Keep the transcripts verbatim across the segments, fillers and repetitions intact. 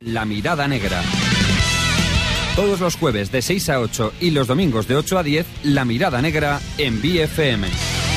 La Mirada Negra. Todos los jueves de seis a ocho y los domingos de ocho a diez, La Mirada Negra en B F M.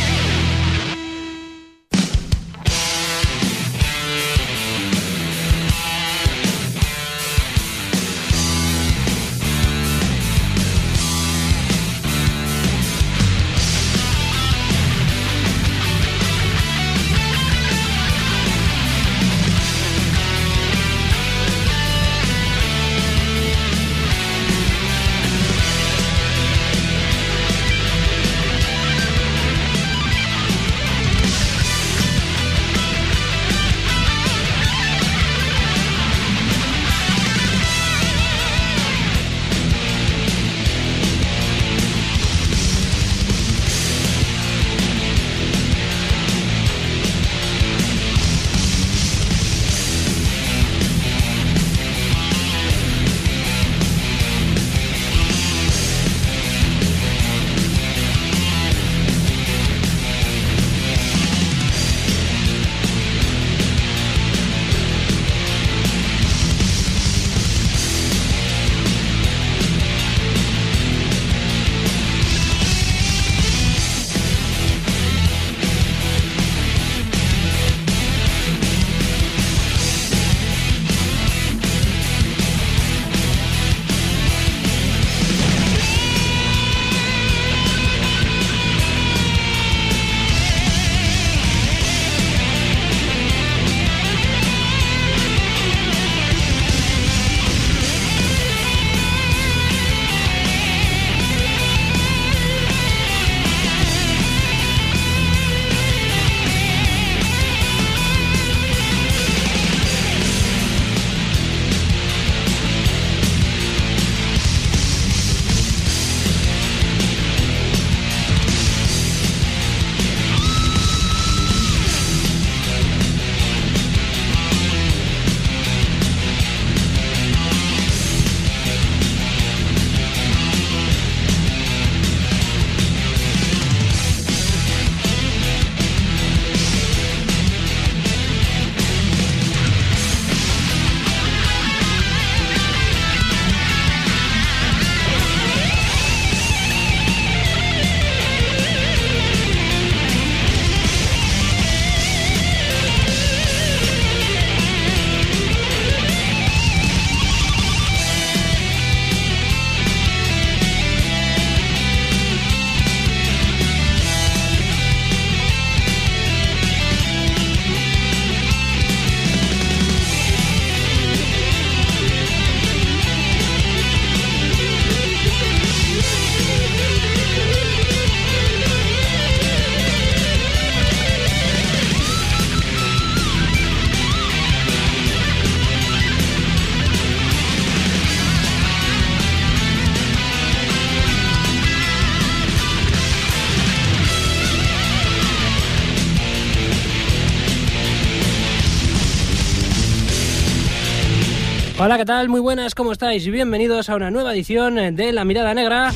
Hola, ¿qué tal? Muy buenas, ¿cómo estáis? Y bienvenidos a una nueva edición de La Mirada Negra.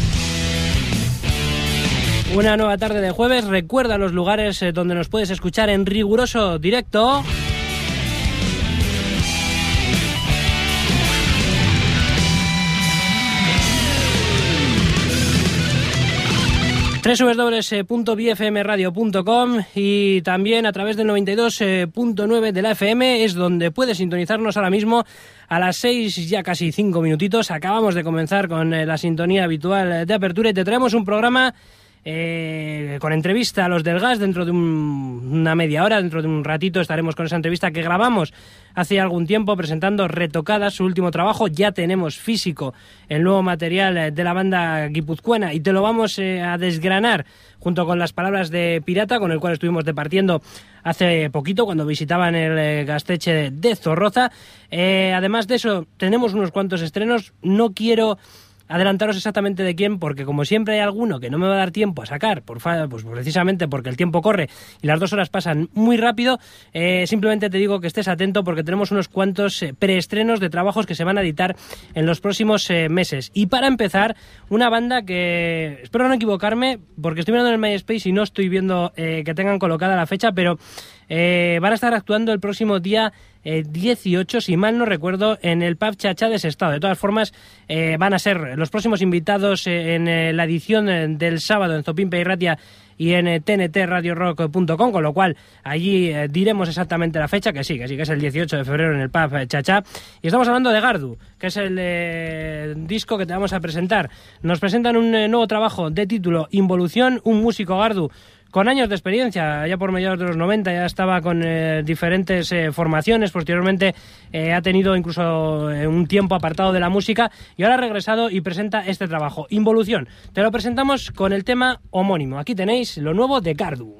Una nueva tarde de jueves. Recuerda los lugares donde nos puedes escuchar en riguroso directo. doble u doble u doble u punto b f m radio punto com y también a través del noventa y dos punto nueve de la F M es donde puedes sintonizarnos ahora mismo a las seis, ya casi cinco minutitos. Acabamos de comenzar con la sintonía habitual de apertura y te traemos un programa eh, con entrevista a los del gas dentro de un, una media hora. Dentro de un ratito estaremos con esa entrevista que grabamos hace algún tiempo presentando Retocadas, su último trabajo. Ya tenemos físico el nuevo material de la banda guipuzcoana y te lo vamos eh, a desgranar junto con las palabras de Pirata, con el cual estuvimos departiendo hace poquito cuando visitaban el eh, Gaztetxe de Zorroza. Eh, además de eso, tenemos unos cuantos estrenos. No quiero adelantaros exactamente de quién, porque como siempre hay alguno que no me va a dar tiempo a sacar, por fa- pues precisamente porque el tiempo corre y las dos horas pasan muy rápido. Eh, simplemente te digo que estés atento porque tenemos unos cuantos eh, preestrenos de trabajos que se van a editar en los próximos eh, meses. Y para empezar, una banda que, espero no equivocarme, porque estoy mirando en el MySpace y no estoy viendo eh, que tengan colocada la fecha, pero eh, van a estar actuando el próximo día eh, dieciocho, si mal no recuerdo, en el pub Cha Cha de Sestao. De todas formas, eh, van a ser los próximos invitados eh, en eh, la edición eh, del sábado en Zopimpe y Ratia y en eh, T N T radio rock punto com, con lo cual allí eh, diremos exactamente la fecha, que sí, que sí, que es el dieciocho de febrero en el pub eh, Cha Cha. Y estamos hablando de Gardu, que es el eh, disco que te vamos a presentar. Nos presentan un eh, nuevo trabajo de título Involución, un músico Gardu con años de experiencia, ya por mediados de los noventa ya estaba con eh, diferentes eh, formaciones, posteriormente eh, ha tenido incluso eh, un tiempo apartado de la música y ahora ha regresado y presenta este trabajo, Involución. Te lo presentamos con el tema homónimo. Aquí tenéis lo nuevo de Gardu.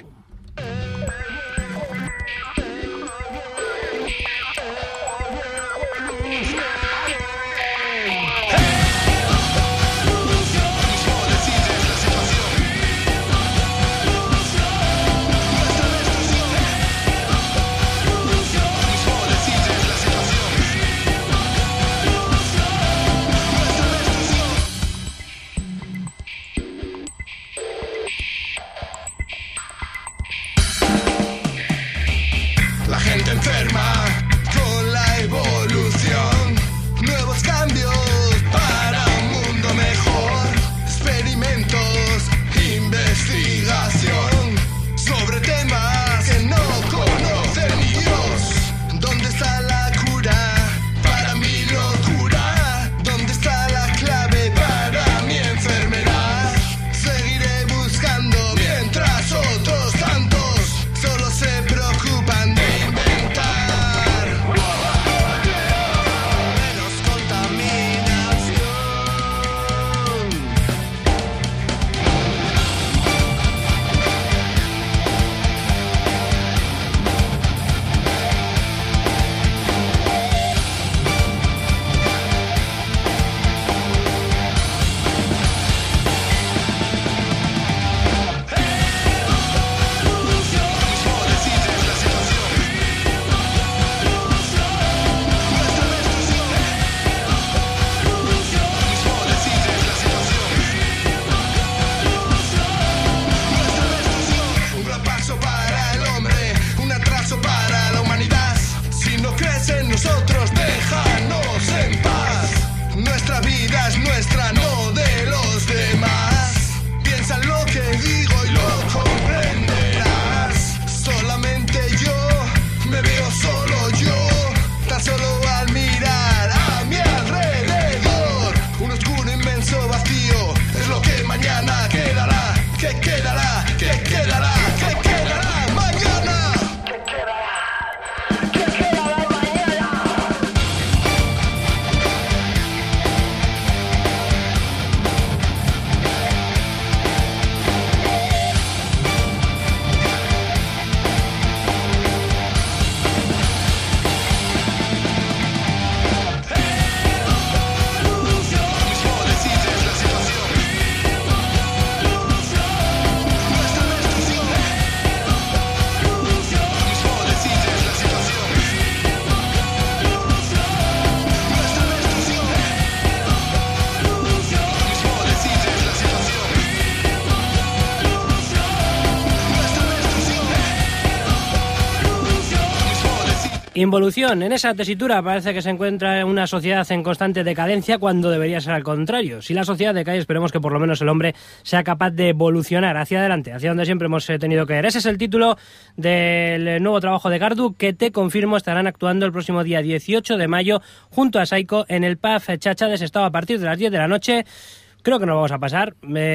Involución. En esa tesitura parece que se encuentra una sociedad en constante decadencia cuando debería ser al contrario. Si la sociedad decae, esperemos que por lo menos el hombre sea capaz de evolucionar hacia adelante, hacia donde siempre hemos tenido que ir. Ese es el título del nuevo trabajo de Gardu, que te confirmo estarán actuando el próximo día dieciocho de mayo junto a Saiko en el pub Cha Cha de Sestao a partir de las diez de la noche. Creo que nos vamos a pasar,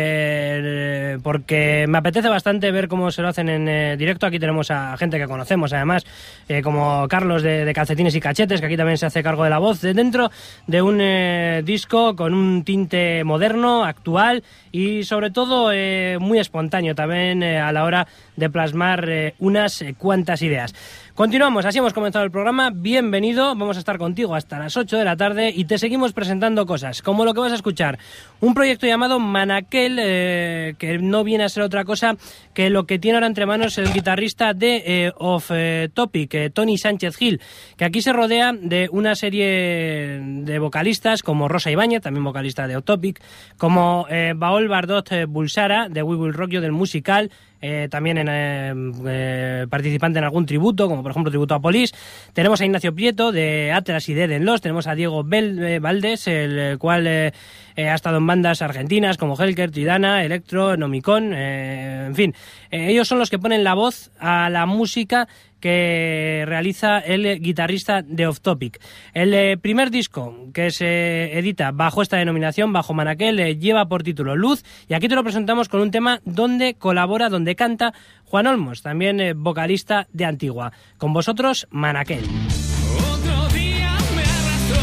eh, porque me apetece bastante ver cómo se lo hacen en eh, directo. Aquí tenemos a gente que conocemos, además, eh, como Carlos de, de Calcetines y Cachetes, que aquí también se hace cargo de la voz, de dentro de un eh, disco con un tinte moderno, actual y sobre todo eh, muy espontáneo también eh, a la hora de plasmar eh, unas eh, cuantas ideas. Continuamos, así hemos comenzado el programa. Bienvenido, vamos a estar contigo hasta las ocho de la tarde y te seguimos presentando cosas, como lo que vas a escuchar. Un proyecto llamado Manakel, eh, que no viene a ser otra cosa que lo que tiene ahora entre manos el guitarrista de eh, Off eh, Topic, eh, Tony Sánchez Gil, que aquí se rodea de una serie de vocalistas como Rosa Ibáñez, también vocalista de Off Topic, como eh, Baol Bardot eh, Bulsara, de We Will Rock You, del musical, eh, también en, eh, eh, participante en algún tributo, como por ejemplo tributo a Police. Tenemos a Ignacio Prieto de Atlas y de Eden Lost. Tenemos a Diego Bel, eh, Valdés, el cual eh, eh, ha estado en bandas argentinas como Helker, Tridana, Electro, Nomicon, eh, en fin. Eh, ellos son los que ponen la voz a la música que realiza el guitarrista de Off Topic. El eh, primer disco que se edita bajo esta denominación, bajo Manakel, eh, lleva por título Luz, y aquí te lo presentamos con un tema donde colabora, donde canta Juan Olmos, también eh, vocalista de Antigua. Con vosotros, Manakel. Otro día me arrastró,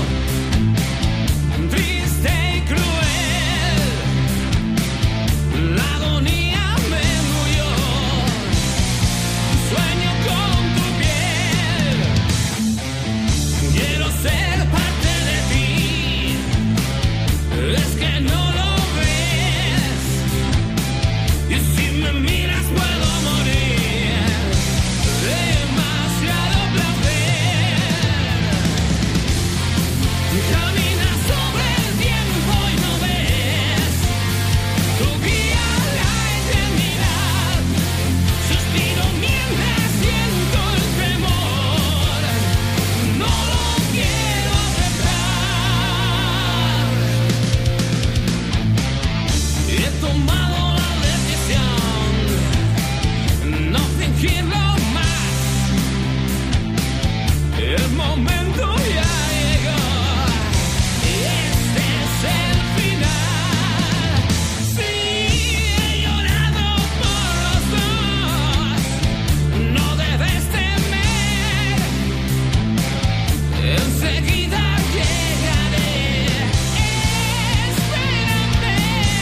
triste y cruel, la agonía me engulló, sueño con tu piel, quiero ser parte de ti, es que no lo ves, y si me miras puedo morir, demasiado placer. Caminas sobre el tiempo y no ves tu guía a la eternidad. Suspiro mientras siento el temor, no lo quiero aceptar. He tomado la decisión, no fingirlo más. El momento ya llegó, este es el final. Sí, he llorado por los dos, no debes temer. Enseguida llegaré, espérame.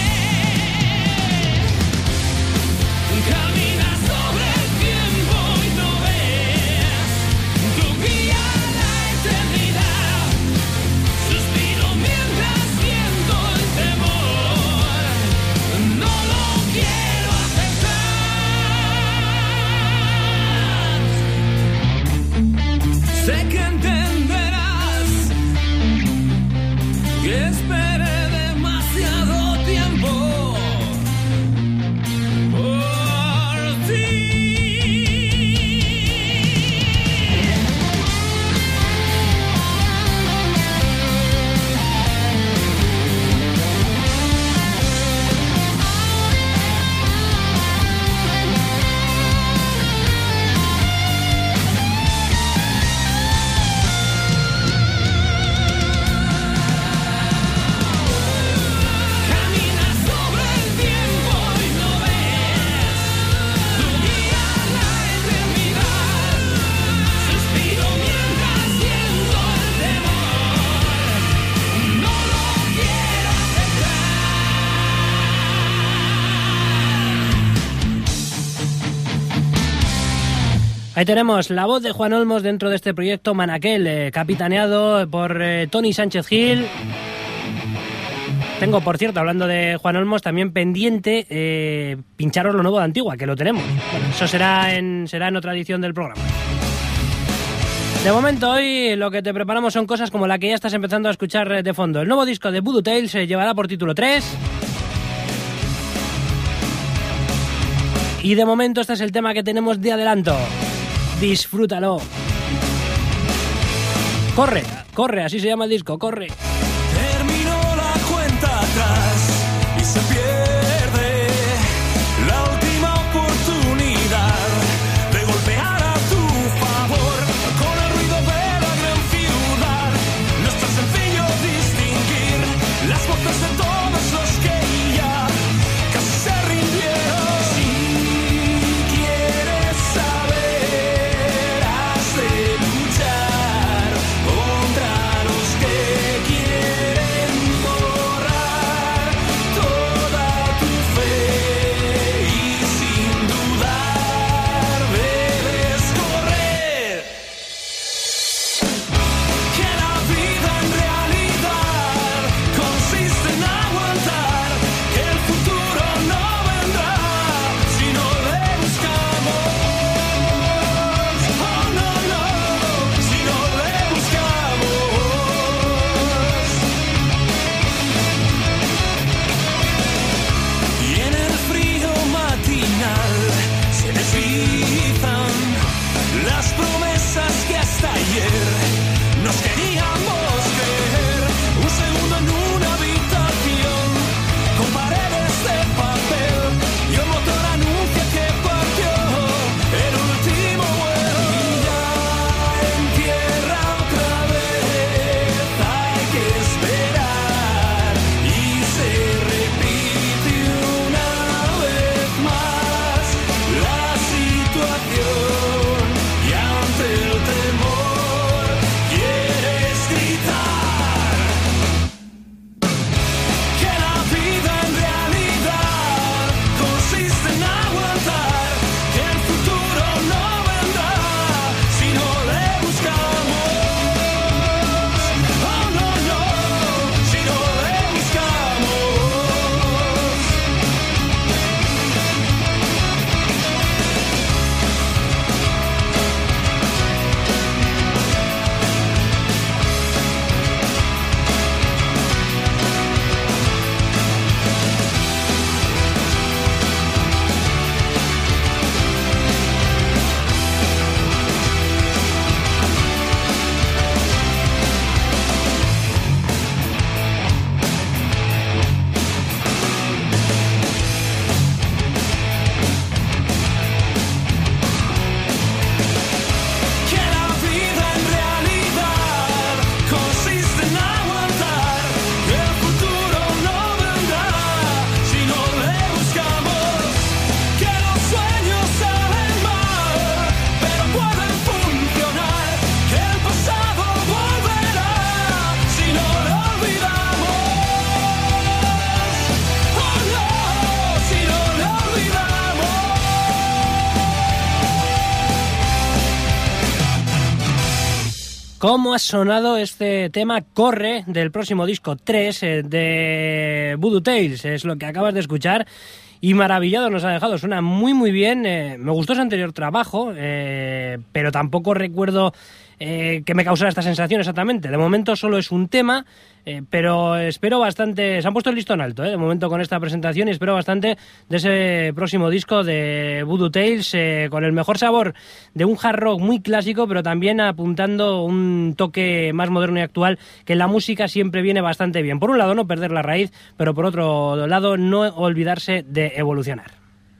Camina sobre el tiempo y no ves tu guía a la eternidad. Suspiro mientras siento el temor, no lo quiero aceptar. Sé que entenderás que esperé demasiado tiempo por ti. Caminas sobre el tiempo y no ves tu guía a la eternidad. Suspiro mientras siento el temor, no lo quiero aceptar. Ahí tenemos la voz de Juan Olmos dentro de este proyecto Manakel, eh, capitaneado por eh, Tony Sánchez Gil. Tengo, por cierto, hablando de Juan Olmos, también pendiente eh, pincharos lo nuevo de Antigua, que lo tenemos. Bueno, eso será en, será en otra edición del programa. De momento, hoy lo que te preparamos son cosas como la que ya estás empezando a escuchar eh, de fondo. El nuevo disco de Voodoo Tales se llevará por título tres. Y de momento este es el tema que tenemos de adelanto. Disfrútalo. Corre, corre, así se llama el disco, corre. Terminó la cuenta atrás y se pierde la última oportunidad de golpear a tu favor con el ruido de la gran ciudad. No es tan sencillo distinguir las voces de todos los que ya casi se rindieron. Si quieres saber, has de luchar contra los que quieren. ¿Cómo ha sonado este tema Corre del próximo disco tres eh, de Voodoo Tales? Es lo que acabas de escuchar. Y maravillado nos ha dejado, suena muy muy bien, eh, me gustó su anterior trabajo, eh, pero tampoco recuerdo eh, que me causara esta sensación exactamente. De momento solo es un tema, eh, pero espero bastante, se han puesto el listón alto, eh, de momento con esta presentación, y espero bastante de ese próximo disco de Voodoo Tales, eh, con el mejor sabor de un hard rock muy clásico, pero también apuntando un toque más moderno y actual, que en la música siempre viene bastante bien. Por un lado no perder la raíz, pero por otro lado no olvidarse de evolucionar.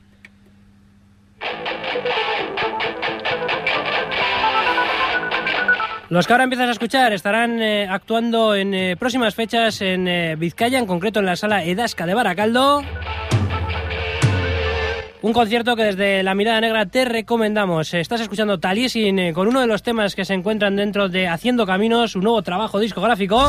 Los que ahora empiezas a escuchar estarán eh, actuando en eh, próximas fechas en eh, Vizcaya, en concreto en la Sala Edasca de Baracaldo. Un concierto que desde La Mirada Negra te recomendamos. Estás escuchando Taliesin eh, con uno de los temas que se encuentran dentro de Haciendo Caminos, un nuevo trabajo discográfico.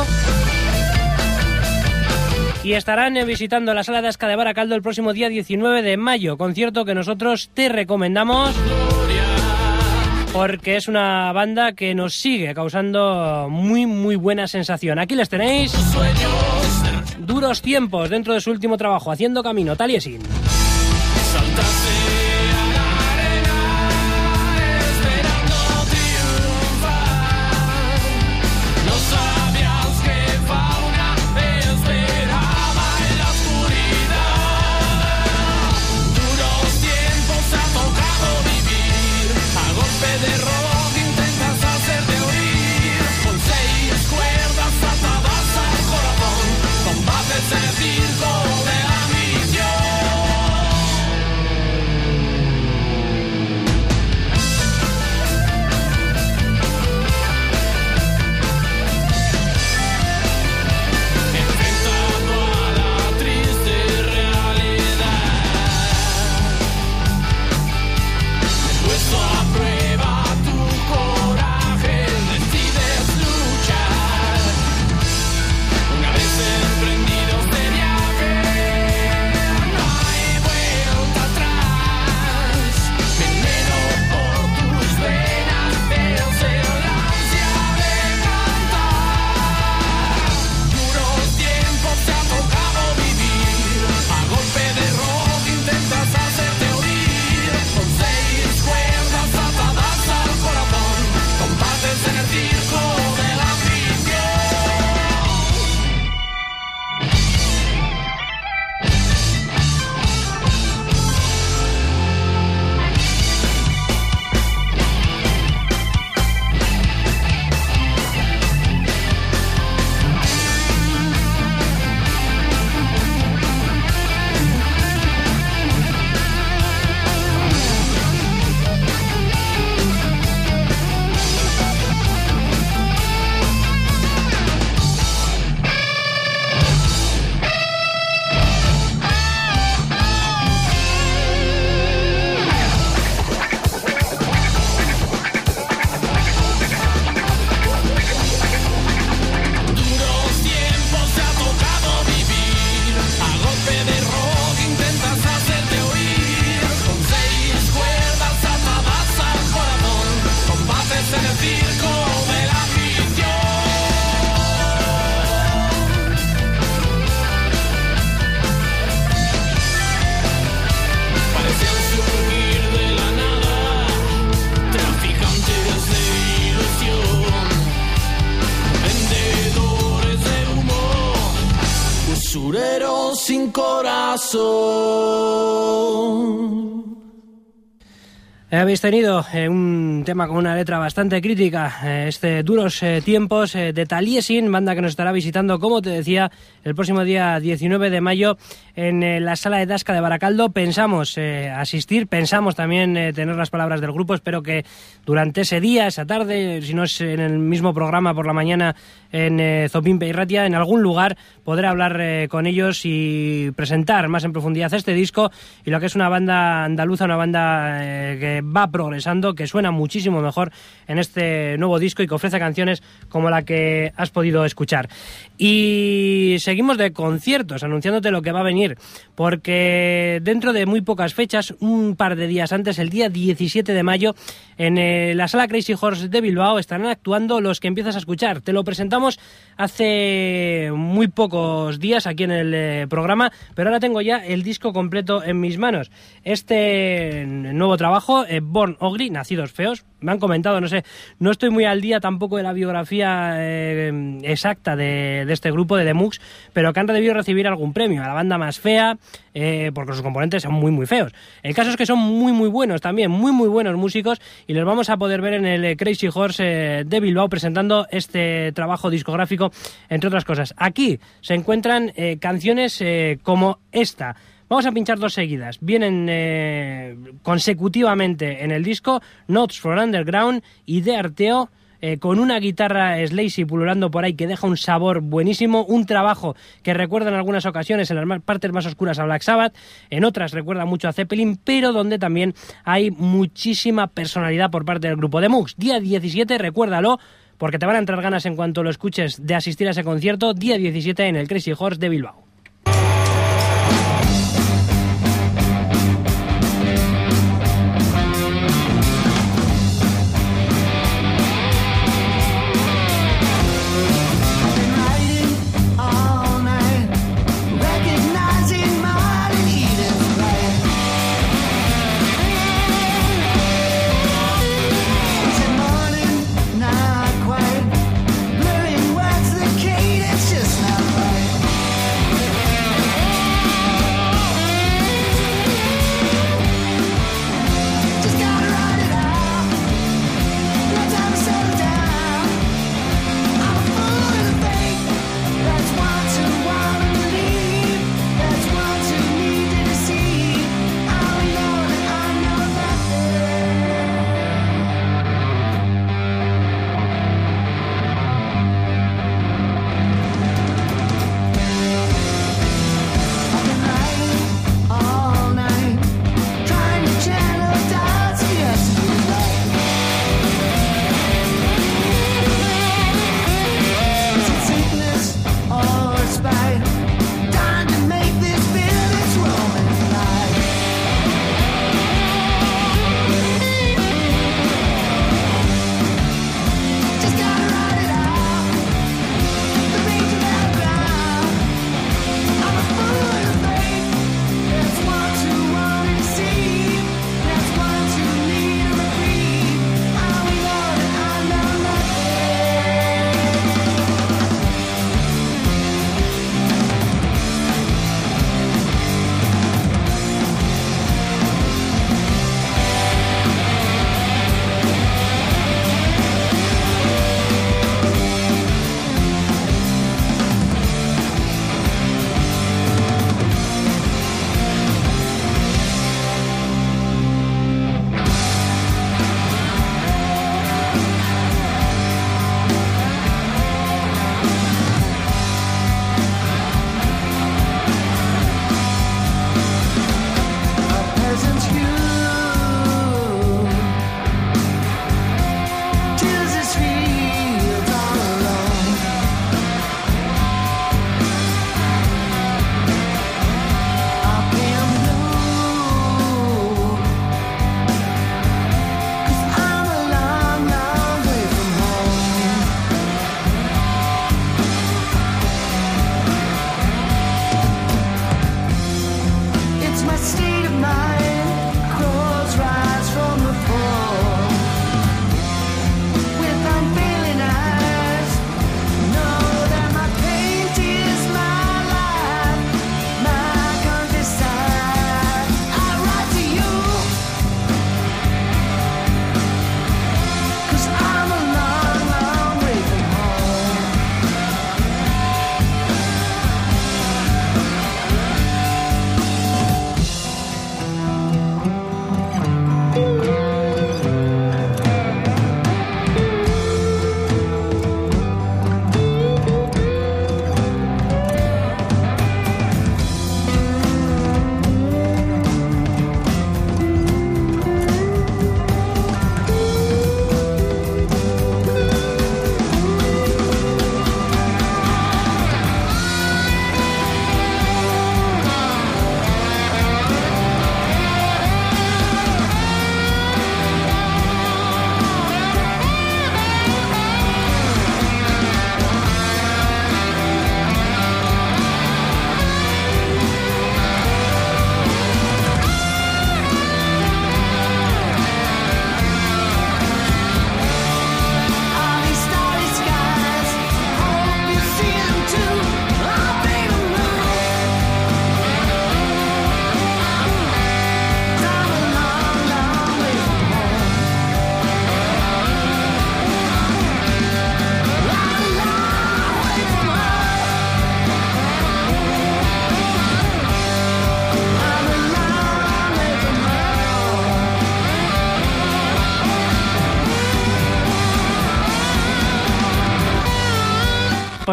Y estarán eh, visitando la Sala Edasca de Baracaldo el próximo día diecinueve de mayo. Concierto que nosotros te recomendamos, porque es una banda que nos sigue causando muy muy buena sensación. Aquí les tenéis, Duros Tiempos, dentro de su último trabajo, Haciendo Camino, Taliesin. Sin corazón. Habéis tenido eh, un tema con una letra bastante crítica, eh, este Duros eh, Tiempos eh, de Taliesin, banda que nos estará visitando, como te decía, el próximo día diecinueve de mayo en eh, la Sala Edasca de Baracaldo. Pensamos eh, asistir, pensamos también eh, tener las palabras del grupo. Espero que durante ese día, esa tarde, si no es en el mismo programa por la mañana en eh, Zopimpe y Ratia, en algún lugar podré hablar eh, con ellos y presentar más en profundidad este disco y lo que es una banda andaluza, una banda eh, que va progresando, que suena muchísimo mejor en este nuevo disco y que ofrece canciones como la que has podido escuchar. Y seguimos de conciertos, anunciándote lo que va a venir, porque dentro de muy pocas fechas, un par de días antes, el día diecisiete de mayo, en eh, la Sala Crazy Horse de Bilbao estarán actuando los que empiezas a escuchar. Te lo presentamos hace muy pocos días aquí en el eh, programa, pero ahora tengo ya el disco completo en mis manos. Este nuevo trabajo, eh, Born Ugly, Nacidos Feos, me han comentado, no sé, no estoy muy al día tampoco de la biografía eh, exacta de, de este grupo, de The Mux, pero que han debido recibir algún premio a la banda más fea, eh, porque sus componentes son muy muy feos. El caso es que son muy muy buenos también, muy muy buenos músicos, y los vamos a poder ver en el Crazy Horse eh, de Bilbao presentando este trabajo discográfico, entre otras cosas. Aquí se encuentran eh, canciones eh, como esta. Vamos a pinchar dos seguidas. Vienen eh, consecutivamente en el disco Notes for Underground y De Arteo, eh, con una guitarra Slazy pululando por ahí que deja un sabor buenísimo, un trabajo que recuerda en algunas ocasiones en las partes más oscuras a Black Sabbath, en otras recuerda mucho a Zeppelin, pero donde también hay muchísima personalidad por parte del grupo de Mux. Día diecisiete, recuérdalo, porque te van a entrar ganas en cuanto lo escuches de asistir a ese concierto, día diecisiete en el Crazy Horse de Bilbao. Just not right.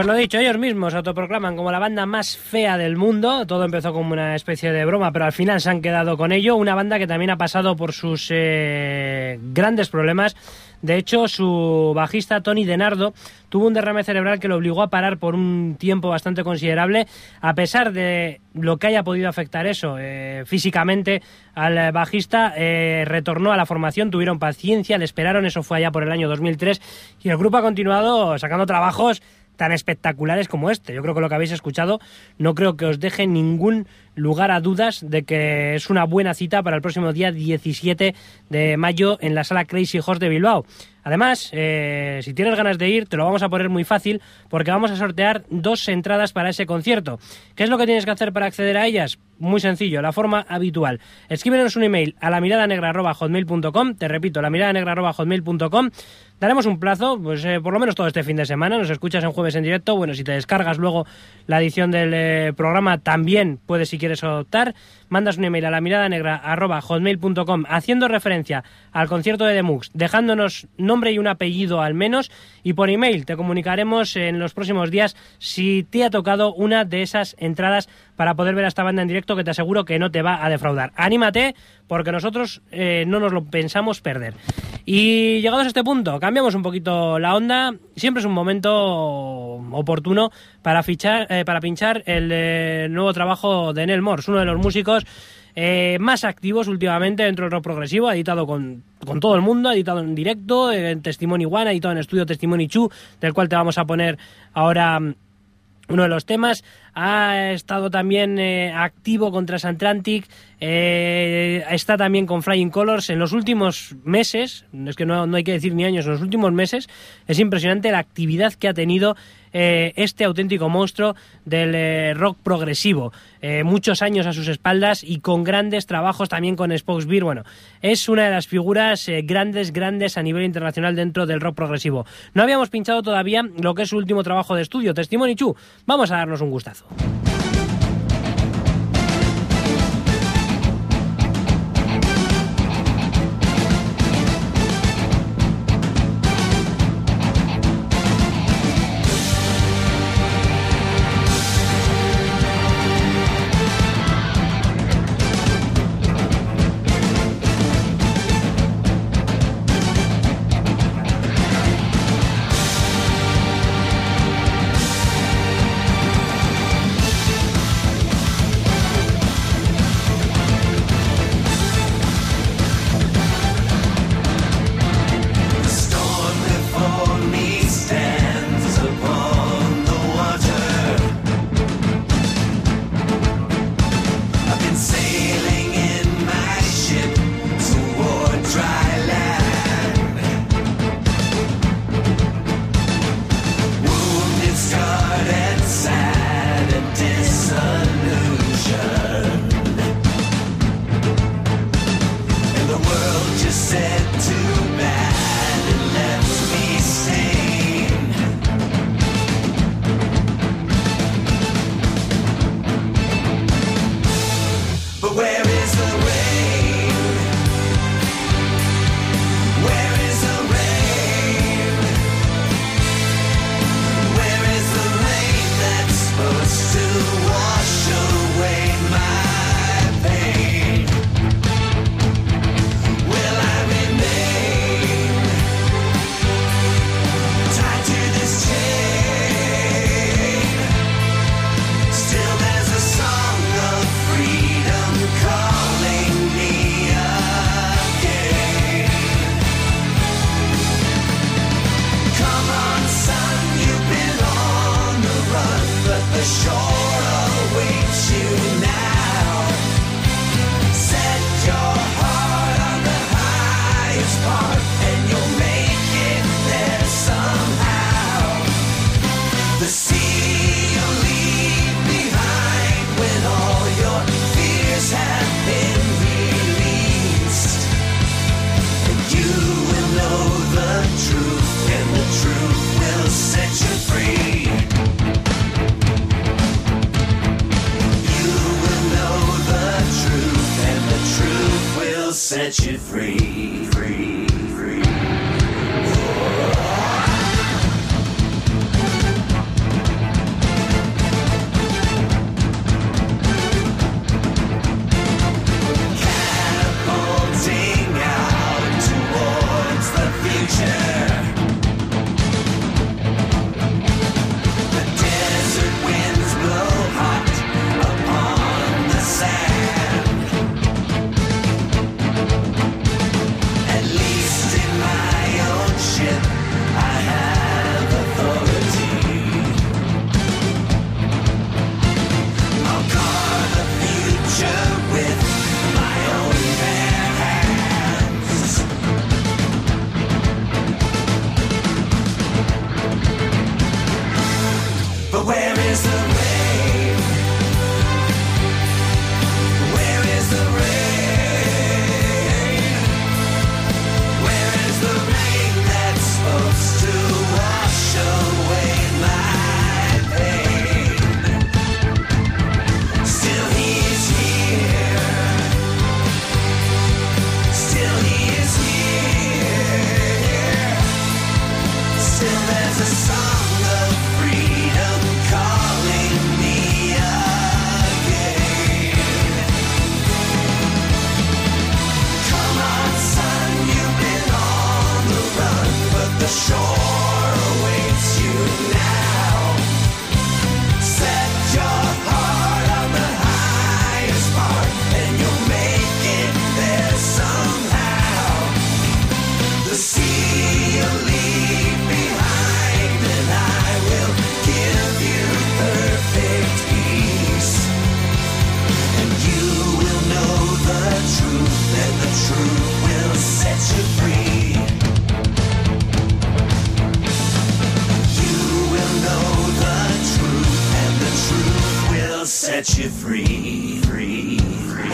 Pues lo dicho, ellos mismos se autoproclaman como la banda más fea del mundo. Todo empezó como una especie de broma, pero al final se han quedado con ello. Una banda que también ha pasado por sus eh, grandes problemas. De hecho, su bajista Tony DeNardo tuvo un derrame cerebral que lo obligó a parar por un tiempo bastante considerable. A pesar de lo que haya podido afectar eso eh, físicamente al bajista, eh, retornó a la formación, tuvieron paciencia, le esperaron, eso fue allá por el año dos mil tres, y el grupo ha continuado sacando trabajos tan espectaculares como este. Yo creo que lo que habéis escuchado no creo que os deje ningún lugar a dudas de que es una buena cita para el próximo día diecisiete de mayo en la sala Crazy Horse de Bilbao. Además, eh, si tienes ganas de ir, te lo vamos a poner muy fácil porque vamos a sortear dos entradas para ese concierto. ¿Qué es lo que tienes que hacer para acceder a ellas? Muy sencillo, la forma habitual. Escríbenos un email a lamiradanegra arroba hotmail punto com. Te repito, lamiradanegra arroba hotmail punto com. Daremos un plazo, pues eh, por lo menos todo este fin de semana. Nos escuchas en jueves en directo. Bueno, si te descargas luego la edición del eh, programa, también puedes, si quieres optar. Mandas un email a lamiradanegra arroba hotmail punto com haciendo referencia al concierto de The Mux, dejándonos nombre y un apellido al menos, y por email te comunicaremos en los próximos días si te ha tocado una de esas entradas para poder ver a esta banda en directo, que te aseguro que no te va a defraudar. Anímate, porque nosotros eh, no nos lo pensamos perder. Y llegados a este punto, cambiamos un poquito la onda. Siempre es un momento oportuno para fichar, eh, para pinchar el eh, nuevo trabajo de Nel Morse, uno de los músicos eh, más activos últimamente dentro del rock progresivo. Ha editado con, con todo el mundo, ha editado en directo, en Testimony One, ha editado en estudio Testimony dos, del cual te vamos a poner ahora uno de los temas. Ha estado también eh, activo con Transatlantic, eh, está también con Flying Colors en los últimos meses. Es que no, no hay que decir ni años, en los últimos meses. Es impresionante la actividad que ha tenido eh, este auténtico monstruo del eh, rock progresivo. Eh, muchos años a sus espaldas y con grandes trabajos también con Spokesbeer. Bueno, es una de las figuras eh, grandes, grandes a nivel internacional dentro del rock progresivo. No habíamos pinchado todavía lo que es su último trabajo de estudio, Testimony dos. Vamos a darnos un gustazo. Set you free, free, free. But where is the rain? Where is the rain? Where is the rain that's supposed to wash away my pain? Still he is here. Still he is here. Still there's a song of freedom calling me again. Come on, son, you've been on the run, but the shore awaits you now. Set your heart on the highest part, and you'll make it there somehow. The sea you'll leave behind, and I will give you perfect peace. And you will know the truth, and the truth will set you free. You will know the truth, and the truth will set you free, free, free.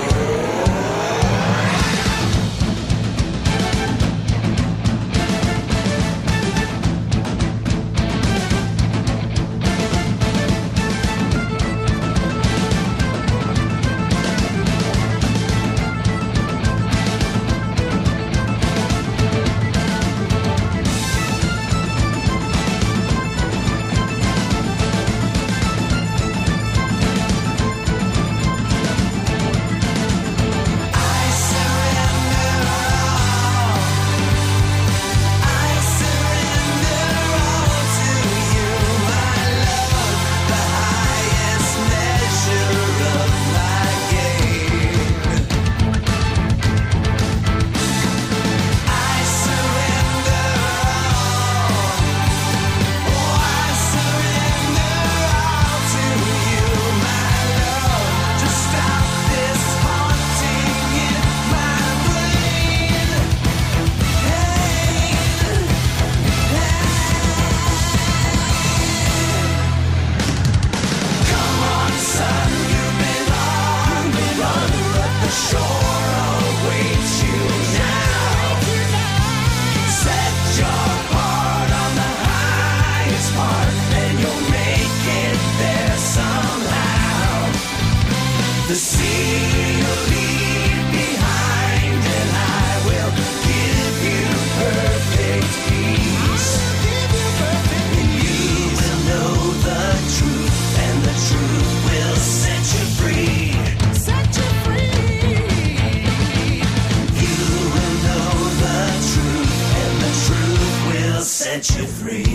The sea you'll leave behind, and I will give you perfect peace. And you will know the truth, and the truth will set you free. Set you free. You will know the truth, and the truth will set you free.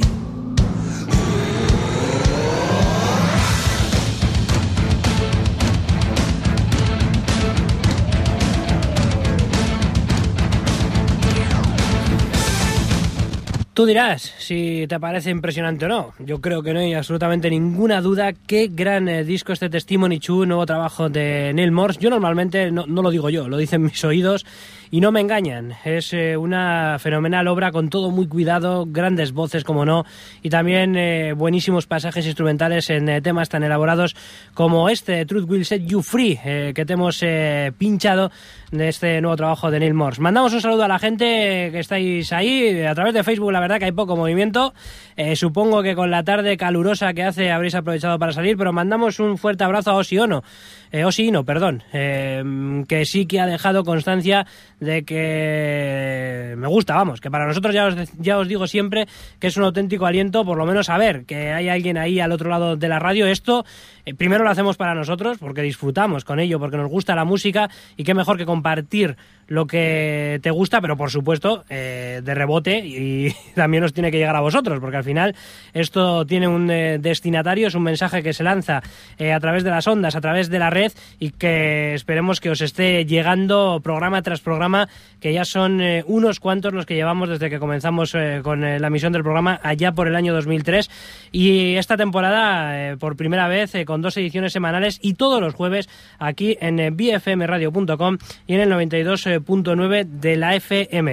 Tú dirás si te parece impresionante o no. Yo creo que no hay absolutamente ninguna duda. Qué gran eh, disco este Testimony two, nuevo trabajo de Neil Morse. Yo normalmente no, no lo digo yo, lo dicen mis oídos y no me engañan. Es eh, una fenomenal obra con todo muy cuidado, grandes voces como no, y también eh, buenísimos pasajes instrumentales en eh, temas tan elaborados como este Truth Will Set You Free, eh, que te hemos eh, pinchado de este nuevo trabajo de Neil Morse. Mandamos un saludo a la gente que estáis ahí a través de Facebook. La verdad que hay poco movimiento, eh, supongo que con la tarde calurosa que hace habréis aprovechado para salir, pero mandamos un fuerte abrazo a Osi Ono, eh, Osi Ino, perdón, eh, que sí que ha dejado constancia de que me gusta, vamos, que para nosotros ya os, ya os digo siempre que es un auténtico aliento, por lo menos saber que hay alguien ahí al otro lado de la radio. Esto eh, primero lo hacemos para nosotros porque disfrutamos con ello, porque nos gusta la música, y qué mejor que compartir lo que te gusta, pero por supuesto eh, de rebote, y también os tiene que llegar a vosotros, porque al final esto tiene un eh, destinatario, es un mensaje que se lanza eh, a través de las ondas, a través de la red, y que esperemos que os esté llegando programa tras programa, que ya son eh, unos cuantos los que llevamos desde que comenzamos eh, con eh, la emisión del programa allá por el año dos mil tres, y esta temporada eh, por primera vez eh, con dos ediciones semanales y todos los jueves aquí en eh, b f m radio punto com y en el noventa y dos punto nueve de la F M.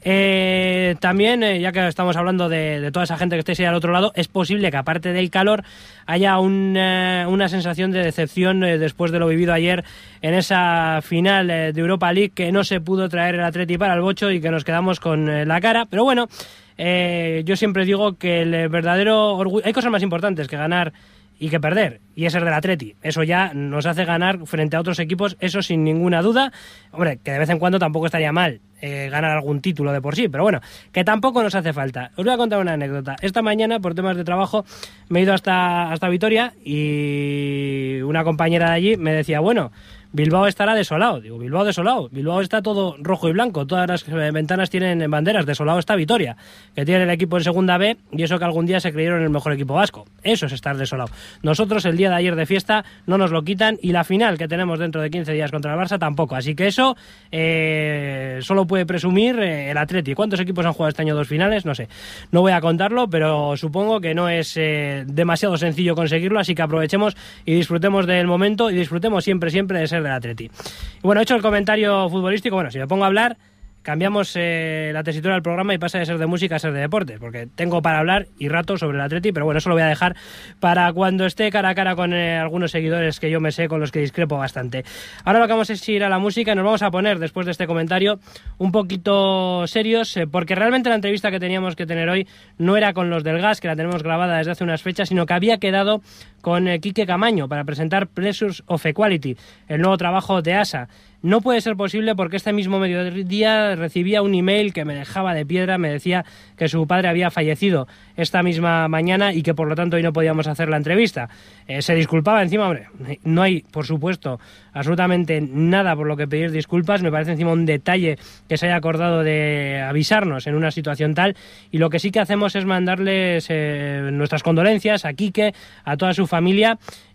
Eh, también, eh, ya que estamos hablando de, de toda esa gente que esté ahí al otro lado, es posible que aparte del calor haya un, eh, una sensación de decepción eh, después de lo vivido ayer en esa final eh, de Europa League, que no se pudo traer el Atleti para el bocho y que nos quedamos con eh, la cara. Pero bueno, eh, yo siempre digo que el verdadero orgullo... Hay cosas más importantes que ganar y que perder, y es el del Atleti. Eso ya nos hace ganar frente a otros equipos, eso sin ninguna duda. Hombre, que de vez en cuando tampoco estaría mal eh, ganar algún título de por sí, pero bueno, que tampoco nos hace falta. Os voy a contar una anécdota. Esta mañana, por temas de trabajo, me he ido hasta, hasta Vitoria y una compañera de allí me decía, bueno, Bilbao estará desolado. Digo, Bilbao desolado. Bilbao está todo rojo y blanco. Todas las ventanas tienen banderas. Desolado está Vitoria, que tiene el equipo en segunda B, y eso que algún día se creyeron el mejor equipo vasco. Eso es estar desolado. Nosotros el día de ayer de fiesta no nos lo quitan, y la final que tenemos dentro de quince días contra el Barça tampoco. Así que eso eh, solo puede presumir eh, el Atleti. ¿Cuántos equipos han jugado este año dos finales? No sé. No voy a contarlo, pero supongo que no es eh, demasiado sencillo conseguirlo, así que aprovechemos y disfrutemos del momento, y disfrutemos siempre, siempre de ser del Atleti. Bueno, hecho el comentario futbolístico, bueno, si me pongo a hablar, cambiamos eh, la tesitura del programa y pasa de ser de música a ser de deportes, porque tengo para hablar y rato sobre el Atleti, pero bueno, eso lo voy a dejar para cuando esté cara a cara con eh, algunos seguidores que yo me sé, con los que discrepo bastante. Ahora lo que vamos es ir a la música, y nos vamos a poner, después de este comentario, un poquito serios, eh, porque realmente la entrevista que teníamos que tener hoy no era con los del Gas, que la tenemos grabada desde hace unas fechas, sino que había quedado con eh, Quique Camaño para presentar Pleasures of Equality, el nuevo trabajo de A S A. No puede ser posible porque este mismo mediodía recibía un email que me dejaba de piedra. Me decía que su padre había fallecido esta misma mañana y que por lo tanto hoy no podíamos hacer la entrevista. Eh, se disculpaba encima, hombre, no hay, por supuesto, absolutamente nada por lo que pedir disculpas. Me parece encima un detalle que se haya acordado de avisarnos en una situación tal, y lo que sí que hacemos es mandarles eh, nuestras condolencias a Quique, a toda su familia,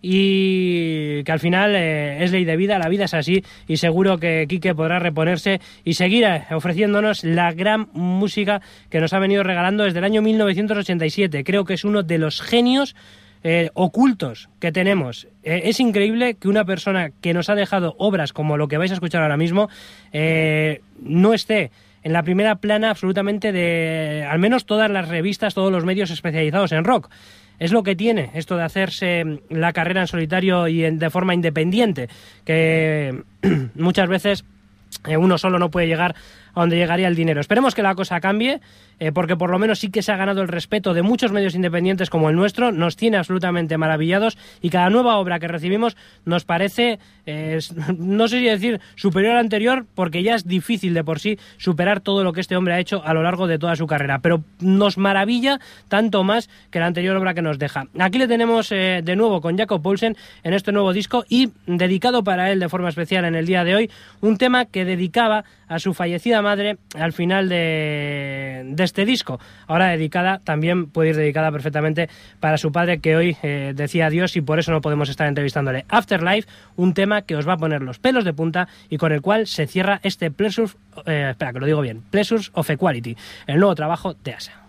y que al final eh, es ley de vida, la vida es así, y seguro que Quique podrá reponerse y seguir eh, ofreciéndonos la gran música que nos ha venido regalando desde el año mil novecientos ochenta y siete. Creo que es uno de los genios eh, ocultos que tenemos. Eh, es increíble que una persona que nos ha dejado obras como lo que vais a escuchar ahora mismo eh, no esté en la primera plana absolutamente de al menos todas las revistas, todos los medios especializados en rock. Es lo que tiene esto de hacerse la carrera en solitario y en, de forma independiente, que muchas veces eh, uno solo no puede llegar a donde llegaría el dinero. Esperemos que la cosa cambie, eh, porque por lo menos sí que se ha ganado el respeto de muchos medios independientes como el nuestro. Nos tiene absolutamente maravillados, y cada nueva obra que recibimos nos parece, eh, no sé si decir superior a la anterior, porque ya es difícil de por sí superar todo lo que este hombre ha hecho a lo largo de toda su carrera, pero nos maravilla tanto más que la anterior obra que nos deja. Aquí le tenemos eh, de nuevo con Jakob Poulsen en este nuevo disco, y dedicado para él de forma especial en el día de hoy, un tema que dedicaba a su fallecida madre al final de, de este disco. Ahora dedicada, también puede ir dedicada perfectamente para su padre, que hoy eh, decía adiós, y por eso no podemos estar entrevistándole. Afterlife, un tema que os va a poner los pelos de punta y con el cual se cierra este Pleasures, eh, espera que lo digo bien, Pleasures of Equality, el nuevo trabajo de A S A.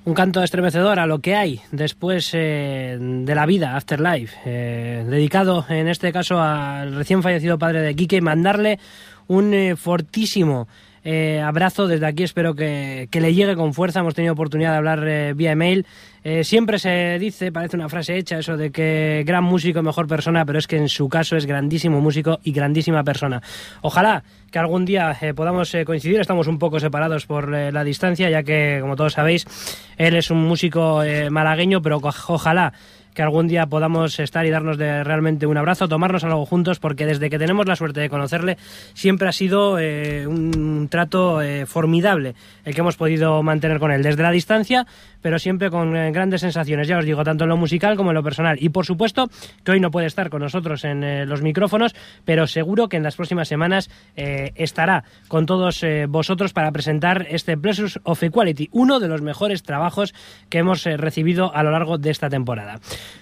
Un canto estremecedor a lo que hay después eh, de la vida, Afterlife, eh, dedicado en este caso al recién fallecido padre de Quique, y mandarle un eh, fortísimo eh, abrazo desde aquí. Espero que, que le llegue con fuerza. Hemos tenido oportunidad de hablar eh, vía email. Eh, siempre se dice, parece una frase hecha, eso de que gran músico, mejor persona, pero es que en su caso es grandísimo músico y grandísima persona. Ojalá que algún día eh, podamos eh, coincidir. Estamos un poco separados por eh, la distancia, ya que, como todos sabéis, él es un músico eh, malagueño, pero ojalá que algún día podamos estar y darnos de realmente un abrazo, tomarnos algo juntos, porque desde que tenemos la suerte de conocerle siempre ha sido eh, un trato eh, formidable el que hemos podido mantener con él desde la distancia, pero siempre con eh, grandes sensaciones, ya os digo, tanto en lo musical como en lo personal. Y por supuesto que hoy no puede estar con nosotros en eh, los micrófonos, pero seguro que en las próximas semanas eh, estará con todos eh, vosotros para presentar este Pleasures of Equality, uno de los mejores trabajos que hemos eh, recibido a lo largo de esta temporada.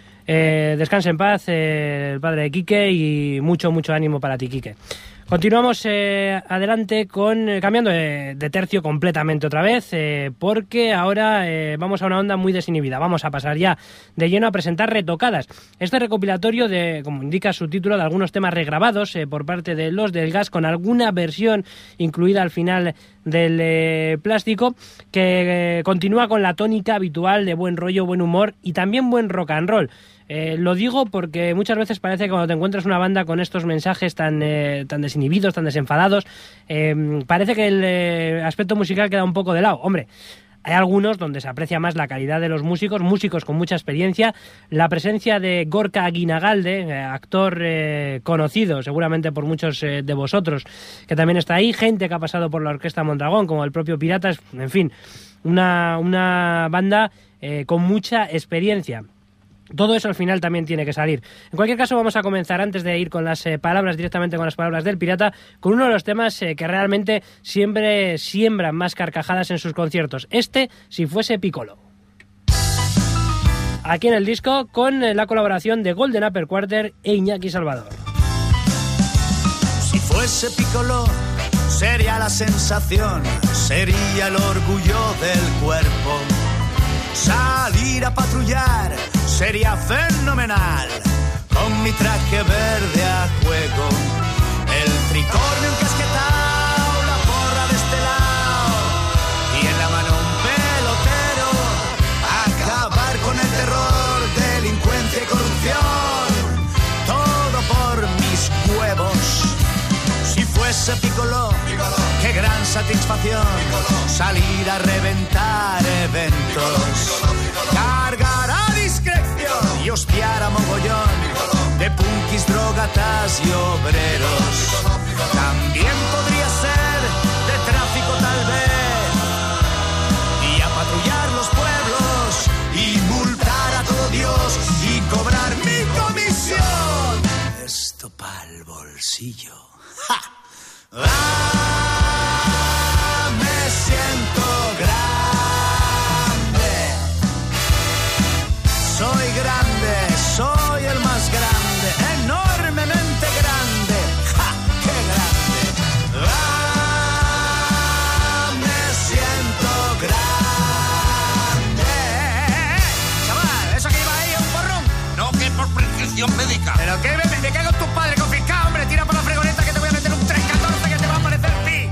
Eh, descanse en paz eh, el padre de Quique, y mucho, mucho ánimo para ti, Quique. Continuamos eh, adelante con eh, cambiando de, de tercio completamente otra vez, eh, porque ahora eh, vamos a una onda muy desinhibida. Vamos a pasar ya de lleno a presentar Retocadas, este recopilatorio de, como indica su título, de algunos temas regrabados eh, por parte de Los del Gas, con alguna versión incluida al final del eh, plástico, que eh, continúa con la tónica habitual de buen rollo, buen humor y también buen rock and roll. Eh, lo digo porque muchas veces parece que cuando te encuentras una banda con estos mensajes tan, eh, tan desinhibidos, tan desenfadados, eh, parece que el eh, aspecto musical queda un poco de lado. Hombre, hay algunos donde se aprecia más la calidad de los músicos, músicos con mucha experiencia, la presencia de Gorka Aguinagalde, eh, actor eh, conocido seguramente por muchos eh, de vosotros, que también está ahí, gente que ha pasado por la Orquesta Mondragón, como el propio Piratas, en fin, una, una banda eh, con mucha experiencia. Todo eso al final también tiene que salir. En cualquier caso, vamos a comenzar, antes de ir con las eh, palabras, directamente con las palabras del Pirata, con uno de los temas eh, que realmente siempre siembran más carcajadas en sus conciertos. Este, Si fuese Piccolo. Aquí en el disco, con eh, la colaboración de Golden Apple Quarter e Iñaki Salvador. Si fuese Piccolo, sería la sensación, sería el orgullo del cuerpo. Salir a patrullar sería fenomenal, con mi traje verde a juego, el tricornio encasquetado, la porra de este lado y en la mano un pelotero, acabar con el terror, delincuencia y corrupción, todo por mis huevos. Si fuese Piccolo, Piccolo, qué gran satisfacción, Piccolo, salir a reventar eventos, Piccolo, Piccolo, cargar a discreción y hostiar a mogollón, Piccolo, de punkis, drogatas y obreros. Piccolo, Piccolo, también podría ser de tráfico tal vez, y a patrullar los pueblos y multar a todo Dios y cobrar mi comisión. Esto pa'l bolsillo. ¡Ja! ¡Ah! Me siento grande. Soy grande, soy el más grande, enormemente grande. ¡Ja! ¡Qué grande! ¡Ah! Me siento grande. Chaval, ¿eso que iba ahí es un porrón? No, que por prescripción médica. ¿Pero qué? Me, me cago en tu padre confiscado, hombre. Tira por la fregoneta que te voy a meter un tres catorce que te va a aparecer a ti.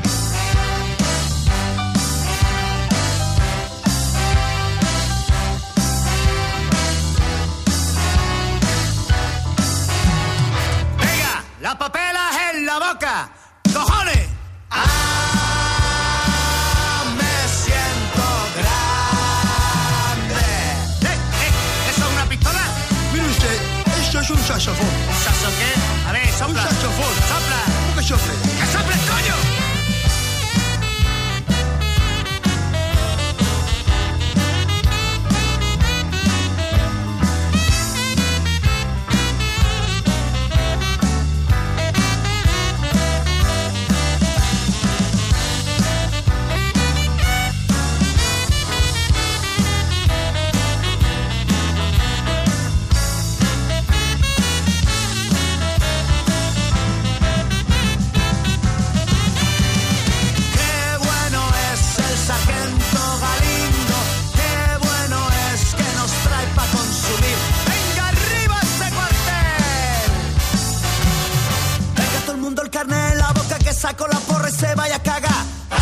Venga, la papela en la boca. ¡Cojones! ¡Ah! Me siento grande. ¿Eh? ¿Eh? ¿Eso es una pistola? Mire usted, esto es un saxofón. ¿Un saxo qué? A ver, sopla. Un saxofón. Sopla. ¿Cómo que sopla? ¡Que soples, coño! saco la porra y se vaya a cagar.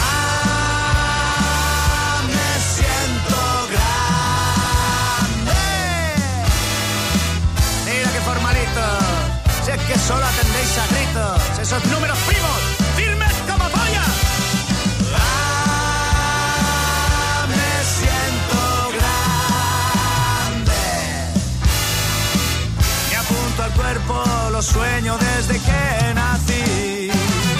Ah, me siento grande. Mira qué formalito. Si es que solo atendéis a gritos. Esos números primos, firmes como polla. Ah, me siento grande. Me apunto al cuerpo, lo sueño desde que nací.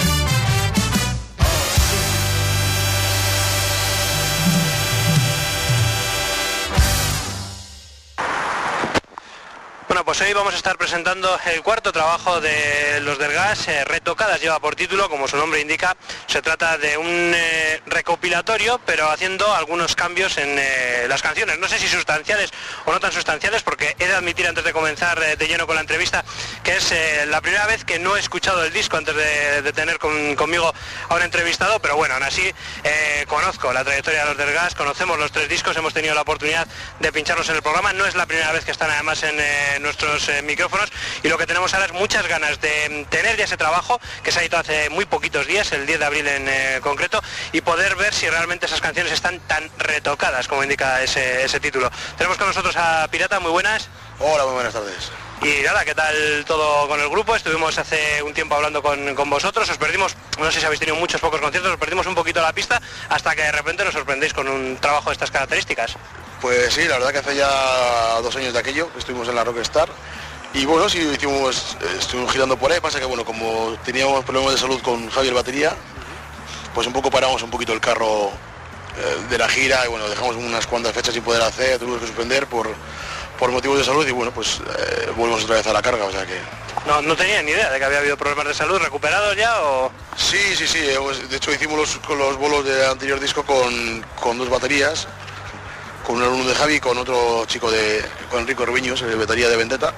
Bueno, pues hoy vamos a estar presentando el cuarto trabajo de Los del Gas, eh, Retocadas lleva por título, como su nombre indica, se trata de un eh, recopilatorio, pero haciendo algunos cambios en eh, las canciones, no sé si sustanciales o no tan sustanciales, porque he de admitir antes de comenzar eh, de lleno con la entrevista, que es eh, la primera vez que no he escuchado el disco antes de, de tener con, conmigo a un entrevistado, pero bueno, aún así eh, conozco la trayectoria de Los del Gas, conocemos los tres discos, hemos tenido la oportunidad de pincharlos en el programa, no es la primera vez que están además en eh, nuestros eh, micrófonos, y lo que tenemos ahora es muchas ganas de tener ya ese trabajo que se ha editado hace muy poquitos días, el diez de abril en eh, concreto, y poder ver si realmente esas canciones están tan retocadas como indica ese, ese título. Tenemos con nosotros a Pirata, muy buenas. Hola, muy buenas tardes. Y nada, ¿qué tal todo con el grupo? Estuvimos hace un tiempo hablando con, con vosotros, os perdimos, no sé si habéis tenido muchos pocos conciertos, os perdimos un poquito la pista hasta que de repente nos sorprendéis con un trabajo de estas características. Pues sí, la verdad que hace ya dos años de aquello, que estuvimos en la Rockstar, y bueno, sí, hicimos, estuvimos girando por ahí, pasa que bueno, como teníamos problemas de salud con Javi el batería, pues un poco paramos un poquito el carro eh, de la gira, y bueno, dejamos unas cuantas fechas sin poder hacer, tuvimos que suspender por, por motivos de salud, y bueno, pues eh, volvemos otra vez a la carga, o sea que... No, no tenía ni idea de que había habido problemas de salud, ¿recuperados ya o...? Sí, sí, sí, de hecho hicimos los, con los bolos del anterior disco con, con dos baterías, con un alumno de Javi y con otro chico de, con Enrico Rubiños, el batería de Vendetta.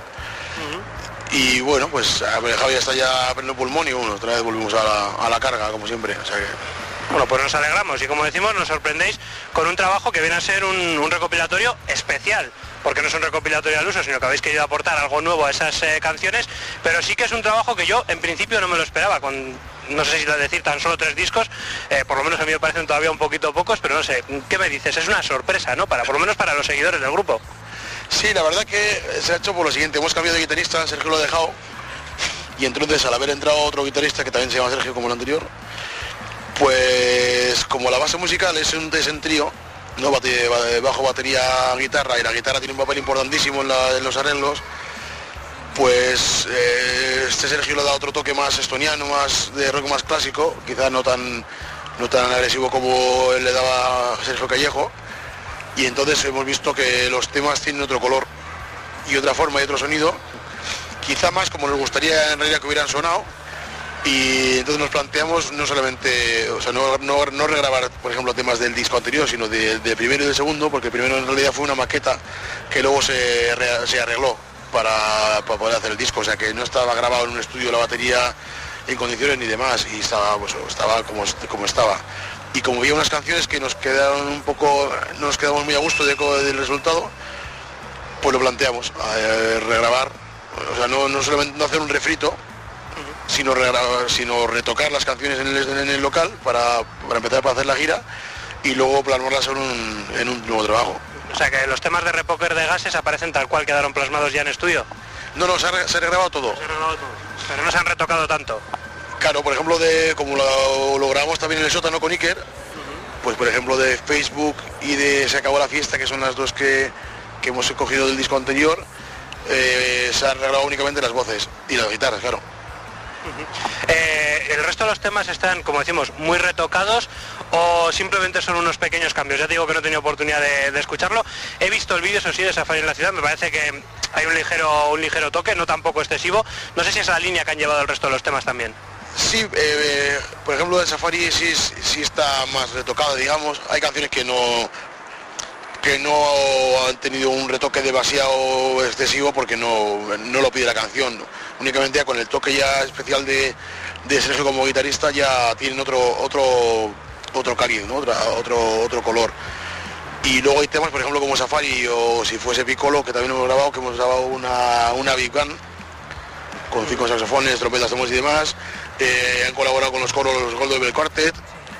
Uh-huh. Y bueno, pues a ver, Javi está ya a pleno pulmón y bueno, otra vez volvimos a la, a la carga, como siempre. O sea que... Bueno, pues nos alegramos y como decimos, nos sorprendéis con un trabajo que viene a ser un, un recopilatorio especial, porque no es un recopilatorio al uso, sino que habéis querido aportar algo nuevo a esas eh, canciones, pero sí que es un trabajo que yo en principio no me lo esperaba, con no sé si decir tan solo tres discos, eh, por lo menos a mí me parecen todavía un poquito pocos, pero no sé, ¿qué me dices? Es una sorpresa, ¿no? Para, por lo menos para los seguidores del grupo. Sí, la verdad que se ha hecho por lo siguiente, hemos cambiado de guitarrista, Sergio lo ha dejado, y entonces al haber entrado otro guitarrista que también se llama Sergio como el anterior, pues como la base musical es un, es un trío, ¿no? Bate, bajo, batería, guitarra, y la guitarra tiene un papel importantísimo en, la, en los arreglos, pues eh, este Sergio le da otro toque más estoniano, más de rock más clásico, quizás no tan, no tan agresivo como le daba Sergio Callejo, y entonces hemos visto que los temas tienen otro color y otra forma y otro sonido, quizá más como nos gustaría en realidad que hubieran sonado, y entonces nos planteamos no solamente, o sea, no, no, no regrabar, por ejemplo, temas del disco anterior, sino de, de primero y del segundo, porque el primero en realidad fue una maqueta que luego se, se arregló para, para poder hacer el disco, o sea que no estaba grabado en un estudio la batería en condiciones ni demás, y estaba, pues, estaba como, como estaba. Y como había unas canciones que nos quedaron un poco, no nos quedamos muy a gusto de, del resultado, pues lo planteamos, eh, regrabar, o sea, no, no solamente no hacer un refrito, Sino, regrabar, sino retocar las canciones en el, en el local para, para empezar para hacer la gira y luego plasmarlas en un, en un nuevo trabajo. O sea que los temas de Repoker de Gases aparecen tal cual quedaron plasmados ya en estudio. No, no, se ha, se ha regrabado todo. Se ha regrabado todo. Pero no se han retocado tanto. Claro, por ejemplo, de como lo, lo grabamos también en el sótano con Iker, uh-huh. Pues por ejemplo de Facebook y de Se acabó la fiesta, que son las dos que, que hemos cogido del disco anterior, eh, se han regrabado únicamente las voces y las guitarras, claro. Uh-huh. Eh, el resto de los temas están, como decimos, muy retocados o simplemente son unos pequeños cambios. Ya te digo que no he tenido oportunidad de, de escucharlo. He visto el vídeo, eso sí, de Safari en la ciudad. Me parece que hay un ligero, un ligero toque, no tampoco excesivo. No sé si es la línea que han llevado el resto de los temas también. Sí, eh, por ejemplo de Safari sí, sí está más retocado, digamos. Hay canciones que no que no han tenido un retoque demasiado excesivo porque no, no lo pide la canción. Únicamente ya con el toque ya especial de, de Sergio como guitarrista ya tienen otro otro otro cariz, ¿no? Otra, otro otro color. Y luego hay temas, por ejemplo, como Safari o si fuese Piccolo, que también hemos grabado, que hemos grabado una, una Big Band con cinco saxofones, trompetas, tomos y demás. eh, han colaborado con los coros los Goldberg Quartet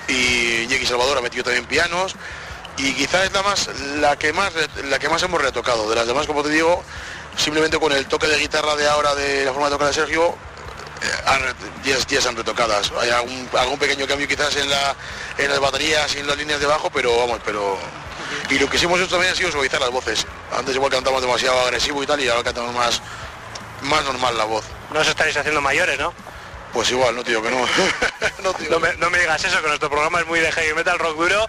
y Jackie Salvador ha metido también pianos y quizás es la más la que más la que más hemos retocado. De las demás, como te digo, simplemente con el toque de guitarra de ahora de la forma de tocar de Sergio eh, han, ya, ya están retocadas. Hay algún, algún pequeño cambio quizás en la en las baterías y en las líneas de bajo, pero vamos, pero y lo que sí hemos hecho también ha sido suavizar las voces. Antes igual cantamos demasiado agresivo y tal, y ahora cantamos más más normal la voz. No os estaréis haciendo mayores, ¿no? Pues igual, no tío, que no. no, tío. No, me, no me digas eso, que nuestro programa es muy de heavy metal, rock duro,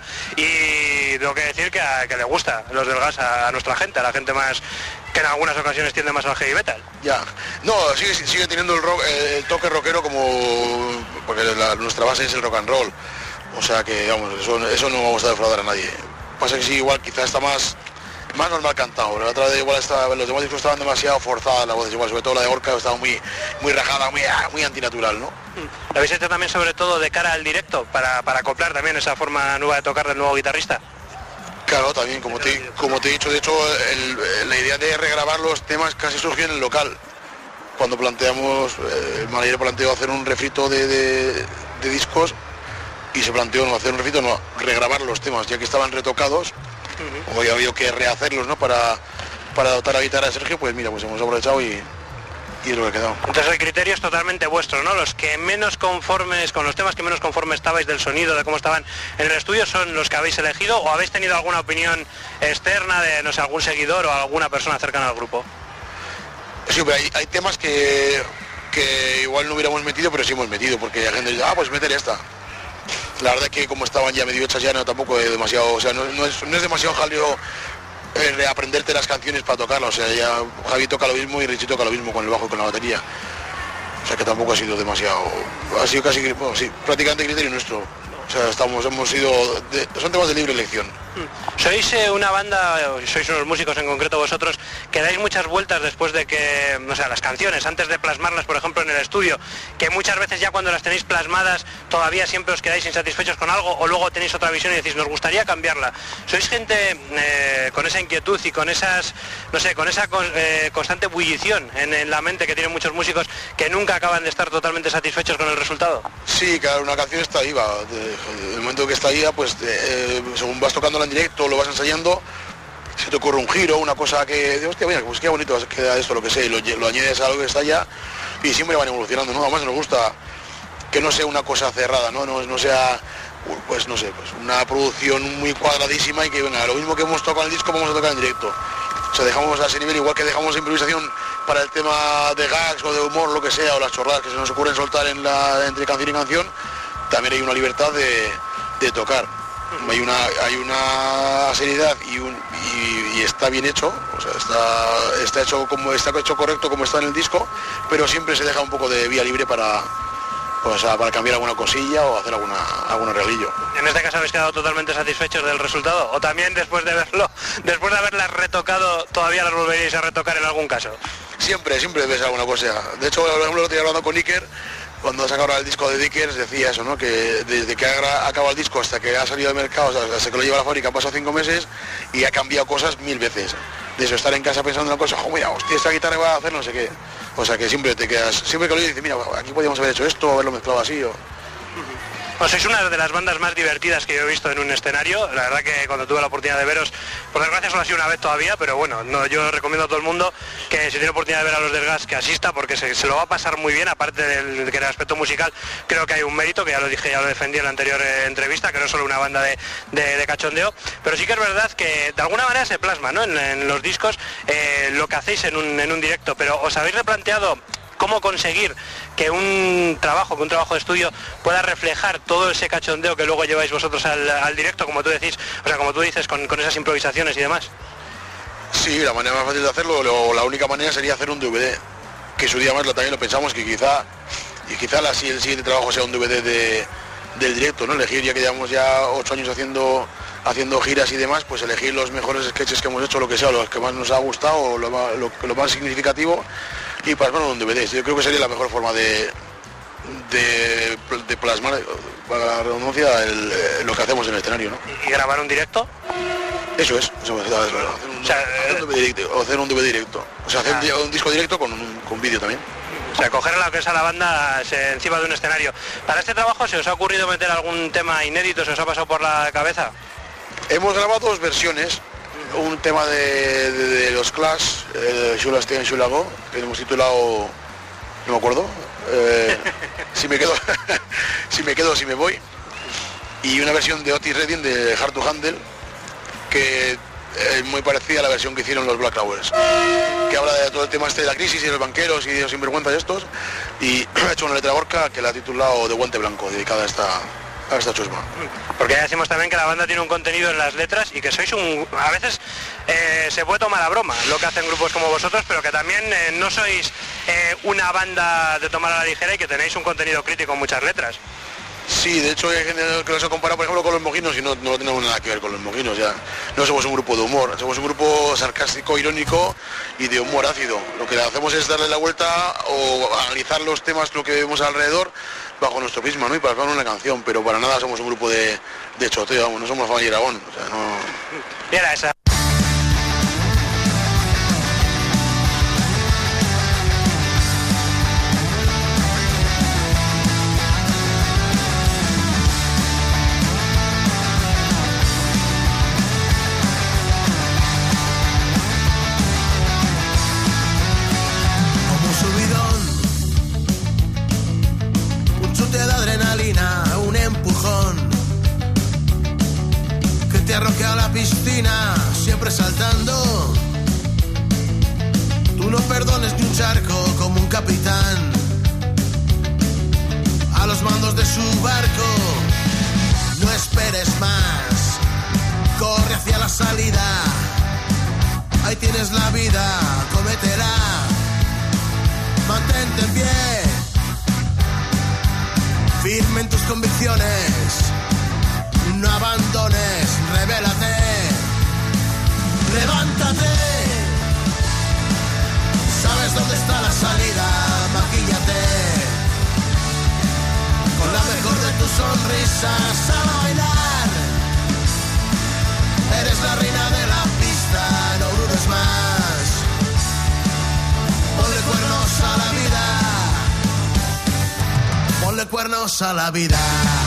y tengo que decir que, a, que le gusta los del gas a, a nuestra gente, a la gente más que en algunas ocasiones tiende más al heavy metal. Ya, no, sigue, sigue teniendo el, rock, el toque rockero como, porque la, nuestra base es el rock and roll, o sea que, vamos, eso, eso no vamos a defraudar a nadie. Pasa que sí, igual quizás está más más normal cantado, la otra vez igual estaba, los demás discos estaban demasiado forzadas las voces, igual sobre todo la de Orca estaba muy muy rajada, muy, muy antinatural, ¿no? ¿Lo habéis hecho también sobre todo de cara al directo, para, para acoplar también esa forma nueva de tocar del nuevo guitarrista? Claro, también, como te, como te he dicho, de hecho, el, la idea de regrabar los temas casi surgió en el local, cuando planteamos, el manager planteó hacer un refrito de, de, de discos, y se planteó no hacer un refrito, no, regrabar los temas, ya que estaban retocados. Uh-huh. Hoy ha habido que rehacerlos, ¿no? Para, para dotar la guitarra de Sergio, pues mira, pues hemos aprovechado y, y es lo que ha quedado. Entonces el criterio es totalmente vuestro, ¿no? Los que menos conformes, con los temas que menos conformes estabais del sonido, de cómo estaban en el estudio, son los que habéis elegido, o habéis tenido alguna opinión externa de, no sé, algún seguidor o alguna persona cercana al grupo. Sí, pero hay, hay temas que, que igual no hubiéramos metido, pero sí hemos metido, porque la gente dice, ah, pues meter esta. La verdad es que como estaban ya medio hechas ya no tampoco es demasiado, o sea, no, no, es, no es demasiado jaleo eh, reaprenderte las canciones para tocarlas, o sea, ya Javi toca lo mismo y Richie toca lo mismo con el bajo y con la batería. O sea que tampoco ha sido demasiado, ha sido casi, bueno, sí, prácticamente criterio nuestro. O sea, estamos, hemos sido, de, son temas de libre elección. Sois eh, una banda, sois unos músicos en concreto vosotros, que dais muchas vueltas después de que, no sé, las canciones, antes de plasmarlas, por ejemplo, en el estudio, que muchas veces ya cuando las tenéis plasmadas todavía siempre os quedáis insatisfechos con algo, o luego tenéis otra visión y decís, nos gustaría cambiarla. Sois gente eh, con esa inquietud y con esas, no sé, con esa eh, constante ebullición en, en la mente que tienen muchos músicos que nunca acaban de estar totalmente satisfechos con el resultado. Sí, claro, una canción está viva. El momento que está viva, pues eh, según vas tocándola en directo, lo vas ensayando, se te ocurre un giro, una cosa que, hostia, mira, pues qué bonito queda esto, lo que sé, y lo, lo añades a algo que está ya y siempre van evolucionando, ¿no? Además nos gusta que no sea una cosa cerrada, ¿no? No, no sea, pues no sé, pues una producción muy cuadradísima y que venga, lo mismo que hemos tocado en el disco vamos a tocar en directo. O sea, dejamos a ese nivel, igual que dejamos improvisación para el tema de gags o de humor, lo que sea, o las chorradas que se nos ocurren soltar en la, entre canción y canción, también hay una libertad de, de tocar. Hay una, hay una seriedad y, un, y, y está bien hecho, o sea, está, está hecho como está hecho correcto como está en el disco, pero siempre se deja un poco de vía libre para, o sea, para cambiar alguna cosilla o hacer alguna, algún arreglillo. ¿En este caso habéis quedado totalmente satisfechos del resultado? ¿O también después de verlo, después de haberlas retocado, todavía las volveríais a retocar en algún caso? Siempre, siempre ves alguna cosa. De hecho, por ejemplo, lo estoy hablando con Iker, cuando saca ahora el disco de Dickers, decía eso, ¿no? Que desde que ha acabado el disco hasta que ha salido al mercado, o sea, hasta que lo lleva a la fábrica, han pasado cinco meses y ha cambiado cosas mil veces. De eso, estar en casa pensando en una cosa, oh, mira, hostia, esta guitarra va a hacer no sé qué. O sea que siempre te quedas, siempre que lo dices, mira, aquí podíamos haber hecho esto, haberlo mezclado así o... Pues sois una de las bandas más divertidas que yo he visto en un escenario. La verdad que cuando tuve la oportunidad de veros, por desgracia solo ha sido una vez todavía, pero bueno, no, yo recomiendo a todo el mundo que si tiene oportunidad de ver a los del Gas, que asista, porque se, se lo va a pasar muy bien, aparte del que en el aspecto musical creo que hay un mérito, que ya lo dije, ya lo defendí en la anterior eh, entrevista, que no es solo una banda de, de, de cachondeo, pero sí que es verdad que de alguna manera se plasma, ¿no? en, en los discos eh, lo que hacéis en un, en un directo, pero ¿os habéis replanteado cómo conseguir que un trabajo, que un trabajo de estudio pueda reflejar todo ese cachondeo que luego lleváis vosotros al, al directo, como tú decís, o sea, como tú dices, con, con esas improvisaciones y demás? Sí, la manera más fácil de hacerlo, lo, la única manera sería hacer un D V D, que su día más lo, también lo pensamos, que quizá, y quizá la, el siguiente trabajo sea un D V D de, del directo, ¿no? Elegir, ya que llevamos ya ocho años haciendo haciendo giras y demás, pues elegir los mejores sketches que hemos hecho, lo que sea, los que más nos ha gustado, lo, lo, lo más significativo, y plasmarlo en un D V D. Yo creo que sería la mejor forma de, de, de plasmar, para la redundancia, el, lo que hacemos en el escenario, ¿no? ¿Y grabar un directo? Eso es, eso es, hacer un, o sea, hacer un D V D directo, o hacer un D V D directo, o sea, hacer ah. un disco directo con un con vídeo también. O sea, coger lo que es a la banda se, encima de un escenario. ¿Para este trabajo se os ha ocurrido meter algún tema inédito? ¿Se os ha pasado por la cabeza? Hemos grabado dos versiones. Un tema de, de, de los Clash, eh, Shula Stay en Shula Go, que hemos titulado, no me acuerdo, eh, si me quedo, si me quedo, si me voy. Y una versión de Otis Redding de Hard to Handle, que es muy parecida a la versión que hicieron los Black Crowes, que habla de todo el tema este de la crisis y de los banqueros y de los sinvergüenzas estos, y ha hecho una letra Gorka que la ha titulado De Guante Blanco, dedicada a esta, a esta chusma. Porque ya decimos también que la banda tiene un contenido en las letras y que sois un... A veces eh, se puede tomar a broma lo que hacen grupos como vosotros, pero que también eh, no sois eh, una banda de tomar a la ligera y que tenéis un contenido crítico en muchas letras. Sí, de hecho hay gente que los ha comparado, por ejemplo, con los Mojinos y no, no tenemos nada que ver con los Mojinos. Ya no somos un grupo de humor, somos un grupo sarcástico, irónico y de humor ácido. Lo que hacemos es darle la vuelta o analizar los temas, lo que vemos alrededor, bajo nuestro prisma, ¿no? Y para hacer una canción, pero para nada somos un grupo de, de choteo, vamos, no somos Fabán y Aragón, o sea, no... Y era esa. Un empujón que te arroje a la piscina, siempre saltando. Tú no perdones ni un charco como un capitán a los mandos de su barco. No esperes más, corre hacia la salida. Ahí tienes la vida, cómetela. Mantente en pie, firme en tus convicciones, no abandones, revélate, levántate, sabes dónde está la salida, maquíllate, con la mejor de tus sonrisas, sal a bailar, eres la reina de la pista, no dudes más, ponle cuernos a la vida. Ponle cuernos a la vida.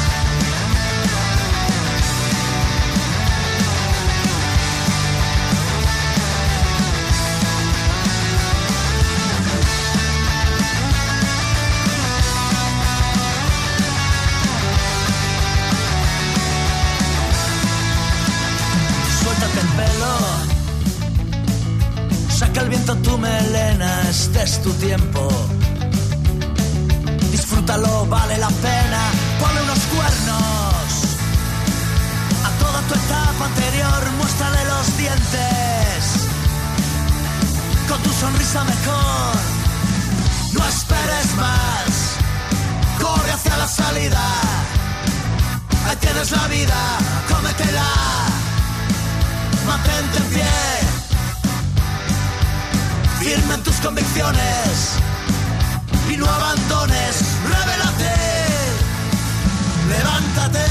Suéltate el pelo, saca el viento tu melena, este es tu tiempo. Disfrútalo, vale la pena, ponle unos cuernos a toda tu etapa anterior, muéstrale los dientes, con tu sonrisa mejor, no esperes más, corre hacia la salida, ahí tienes la vida, cómetela, mantente en pie, firme en tus convicciones, y no abandones, revélate, levántate,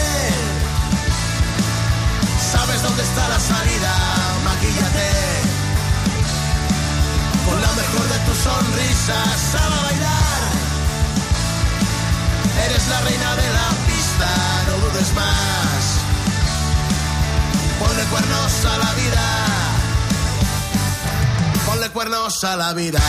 sabes dónde está la salida, maquíllate, con la mejor de tus sonrisas, sal a bailar, eres la reina de la pista, no dudes más, ponle cuernos a la vida, ponle cuernos a la vida.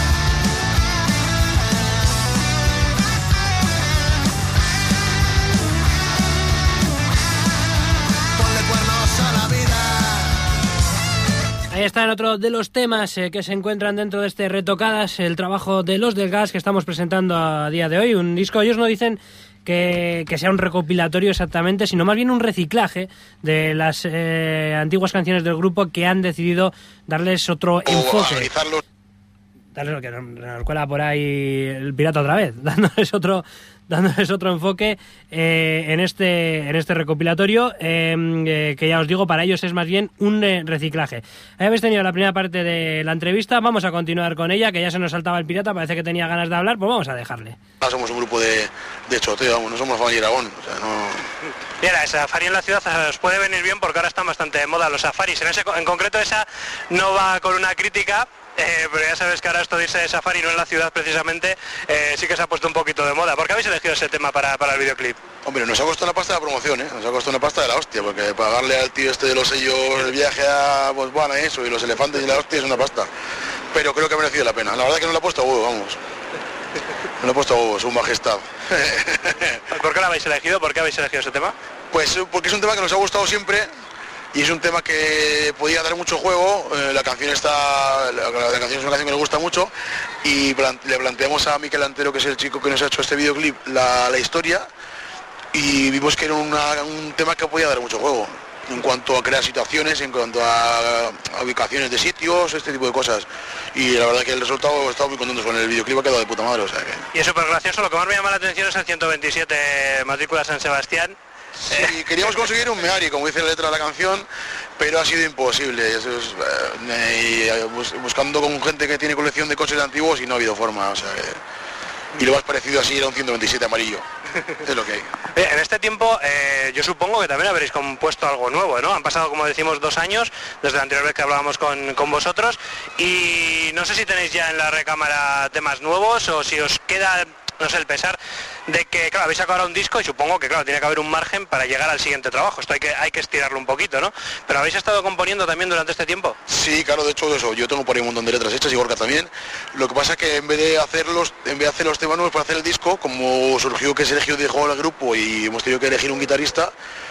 Ahí está en otro de los temas eh, que se encuentran dentro de este Retocadas, el trabajo de Los del Gas que estamos presentando a día de hoy. Un disco, ellos no dicen que, que sea un recopilatorio exactamente, sino más bien un reciclaje de las eh, antiguas canciones del grupo que han decidido darles otro enfoque. Darles lo que nos cuela por ahí el pirata otra vez, dándoles otro... dándoles otro enfoque eh, en este en este recopilatorio eh, eh, que ya os digo, para ellos es más bien un eh, reciclaje. Ahí habéis tenido la primera parte de la entrevista, vamos a continuar con ella, que ya se nos saltaba el pirata, parece que tenía ganas de hablar, pues vamos a dejarle. Somos un grupo de, de choteo, vamos, no somos Fabán y Aragón, o sea, no... Mira, el safari en la ciudad os puede venir bien porque ahora están bastante de moda los safaris. En, ese, en concreto esa no va con una crítica, Eh, pero ya sabes que ahora esto de irse de safari no en la ciudad precisamente, eh, sí que se ha puesto un poquito de moda. ¿Por qué habéis elegido ese tema para, para el videoclip? Hombre, nos ha costado una pasta de la promoción, ¿eh? Nos ha costado una pasta de la hostia, porque pagarle al tío este de los sellos el viaje a Botswana y eso, y los elefantes y la hostia es una pasta. Pero creo que ha merecido la pena. La verdad que no lo ha puesto a huevo, vamos. No lo ha puesto a huevo, su majestad. ¿Por qué lo habéis elegido? ¿Por qué habéis elegido ese tema? Pues porque es un tema que nos ha gustado siempre. Y es un tema que podía dar mucho juego, eh, la canción está, la, la canción es una canción que nos gusta mucho y plan, le planteamos a Miquel Antero, que es el chico que nos ha hecho este videoclip, la, la historia, y vimos que era una, un tema que podía dar mucho juego en cuanto a crear situaciones, en cuanto a, a ubicaciones de sitios, este tipo de cosas. Y la verdad que el resultado, estamos muy contentos con el videoclip, ha quedado de puta madre. O sea que... Y es súper gracioso, lo que más me llama la atención es el ciento veintisiete matrícula San Sebastián. Sí, queríamos conseguir un Meari, como dice la letra de la canción, pero ha sido imposible. Eso es, eh, buscando con gente que tiene colección de coches antiguos y no ha habido forma. O sea, que... Y lo más parecido así era un ciento veintisiete amarillo. Es lo que hay. Eh, en este tiempo eh, yo supongo que también habréis compuesto algo nuevo, ¿no? Han pasado, como decimos, dos años desde la anterior vez que hablábamos con, con vosotros y no sé si tenéis ya en la recámara temas nuevos o si os queda, no sé, el pesar de que, claro, habéis sacado ahora un disco y supongo que, claro, tiene que haber un margen para llegar al siguiente trabajo. Esto hay que, hay que estirarlo un poquito, ¿no? Pero ¿habéis estado componiendo también durante este tiempo? Sí, claro, de hecho eso, yo tengo por ahí un montón de letras hechas y Gorka también. Lo que pasa es que en vez de hacerlos, en vez de hacer los temas nuevos para hacer el disco, como surgió que Sergio dejó el grupo y hemos tenido que elegir un guitarrista,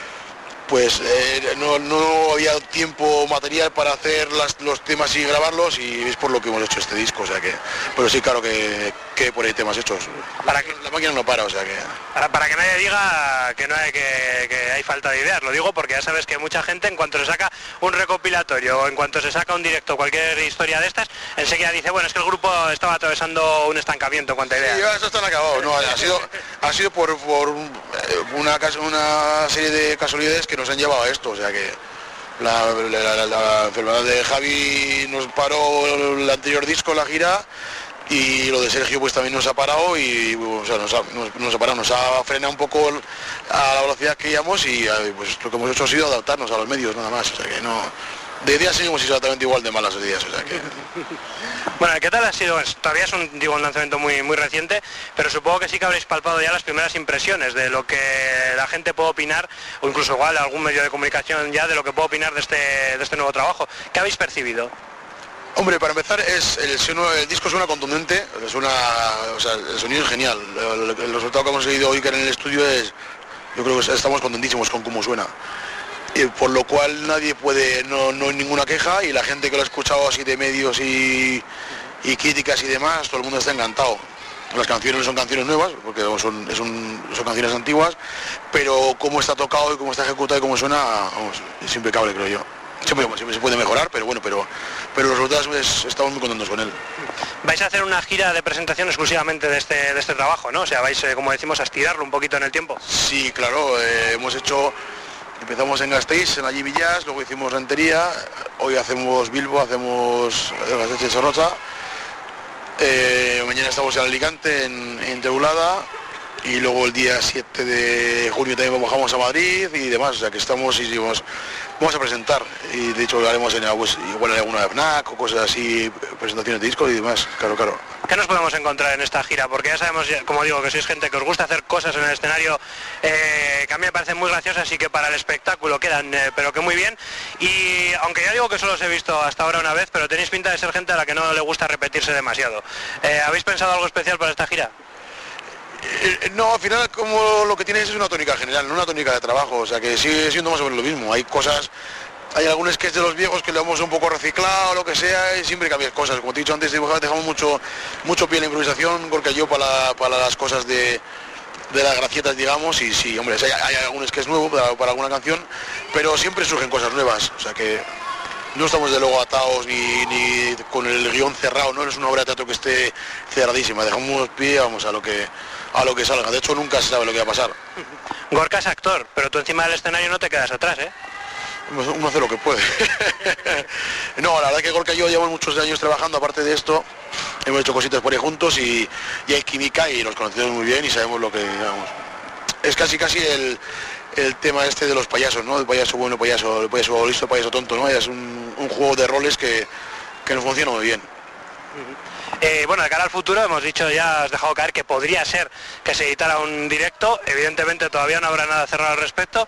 pues eh, no, no había tiempo material para hacer las, los temas y grabarlos y es por lo que hemos hecho este disco, o sea que, pero sí, claro que, que por ahí temas hechos. Para que, la máquina no para, o sea que... Para, para que nadie diga que no hay, que, que hay falta de ideas, lo digo porque ya sabes que mucha gente en cuanto se saca un recopilatorio o en cuanto se saca un directo, cualquier historia de estas, enseguida dice, bueno, es que el grupo estaba atravesando un estancamiento en cuanto a ideas. Sí, eso están acabados, no, ha sido, ha sido por, por una, una serie de casualidades que nos han llevado a esto, o sea que la, la, la, la enfermedad de Javi nos paró el anterior disco, la gira, y lo de Sergio pues también nos ha parado y o sea, nos, ha, nos, nos ha parado, nos ha frenado un poco a la velocidad que íbamos y pues lo que hemos hecho ha sido adaptarnos a los medios nada más, o sea que no... De día seguimos exactamente igual de malas días, o sea que... Bueno, ¿qué tal ha sido? Todavía es un, digo, un lanzamiento muy, muy reciente, pero supongo que sí que habréis palpado ya las primeras impresiones de lo que la gente puede opinar, o incluso igual algún medio de comunicación ya de lo que puede opinar de este, de este nuevo trabajo. ¿Qué habéis percibido? Hombre, para empezar, es el, el disco suena contundente, suena, o sea, el sonido es genial. El, el resultado que hemos conseguido hoy que en el estudio es, yo creo que estamos contentísimos con cómo suena. Y por lo cual nadie puede, no, no hay ninguna queja y la gente que lo ha escuchado así de medios y, y críticas y demás, todo el mundo está encantado. Las canciones no son canciones nuevas, porque son, es un, son canciones antiguas, pero cómo está tocado y cómo está ejecutado y cómo suena, vamos, es impecable, creo yo. Siempre, siempre se puede mejorar, pero bueno, pero, pero los resultados es, estamos muy contentos con él. Vais a hacer una gira de presentación exclusivamente de este, de este trabajo, ¿no? O sea, vais, eh, como decimos, a estirarlo un poquito en el tiempo. Sí, claro, eh, hemos hecho... Empezamos en Gasteiz, en allí Villas, luego hicimos Rentería, hoy hacemos Bilbo, hacemos Gasteiz y Sorroza, eh, mañana estamos en Alicante, en, en Teulada, y luego el día siete de junio también bajamos a Madrid y demás, o sea que estamos y vamos, vamos a presentar, y de hecho lo haremos en pues, igual en alguna F N A C o cosas así, presentaciones de discos y demás, claro, claro. ¿Qué nos podemos encontrar en esta gira? Porque ya sabemos, como digo, que sois gente que os gusta hacer cosas en el escenario eh, que a mí me parecen muy graciosas y que para el espectáculo quedan, eh, pero que muy bien. Y aunque ya digo que solo os he visto hasta ahora una vez, pero tenéis pinta de ser gente a la que no le gusta repetirse demasiado. Eh, ¿Habéis pensado algo especial para esta gira? Eh, no, al final como lo que tienes es una tónica general, no una tónica de trabajo, o sea que sigue siendo más o menos lo mismo. Hay cosas... Hay algunos que es de los viejos que lo hemos un poco reciclado o lo que sea y siempre cambias cosas. Como te he dicho antes, dejamos mucho mucho pie en la improvisación porque yo para, para las cosas de, de las gracietas, digamos, y sí, hombre, hay, hay algunos que es nuevo para, para alguna canción, pero siempre surgen cosas nuevas, o sea que no estamos de luego atados ni, ni con el guión cerrado, no es una obra de teatro que esté cerradísima, dejamos pie, vamos, a lo que a lo que salga. De hecho nunca se sabe lo que va a pasar. Gorka es actor, pero tú encima del escenario no te quedas atrás, ¿eh? Uno hace lo que puede. No, la verdad que Gorka y yo llevamos muchos años trabajando, aparte de esto, hemos hecho cositas por ahí juntos y, y hay química y nos conocemos muy bien y sabemos lo que, digamos. Es casi casi el, el tema este de los payasos, ¿no? El payaso bueno, el payaso, el payaso listo, el payaso tonto, ¿no? Es un, un juego de roles que, que nos funciona muy bien. Eh, bueno, de cara al futuro hemos dicho, ya has dejado caer que podría ser que se editara un directo, evidentemente todavía no habrá nada cerrado al respecto,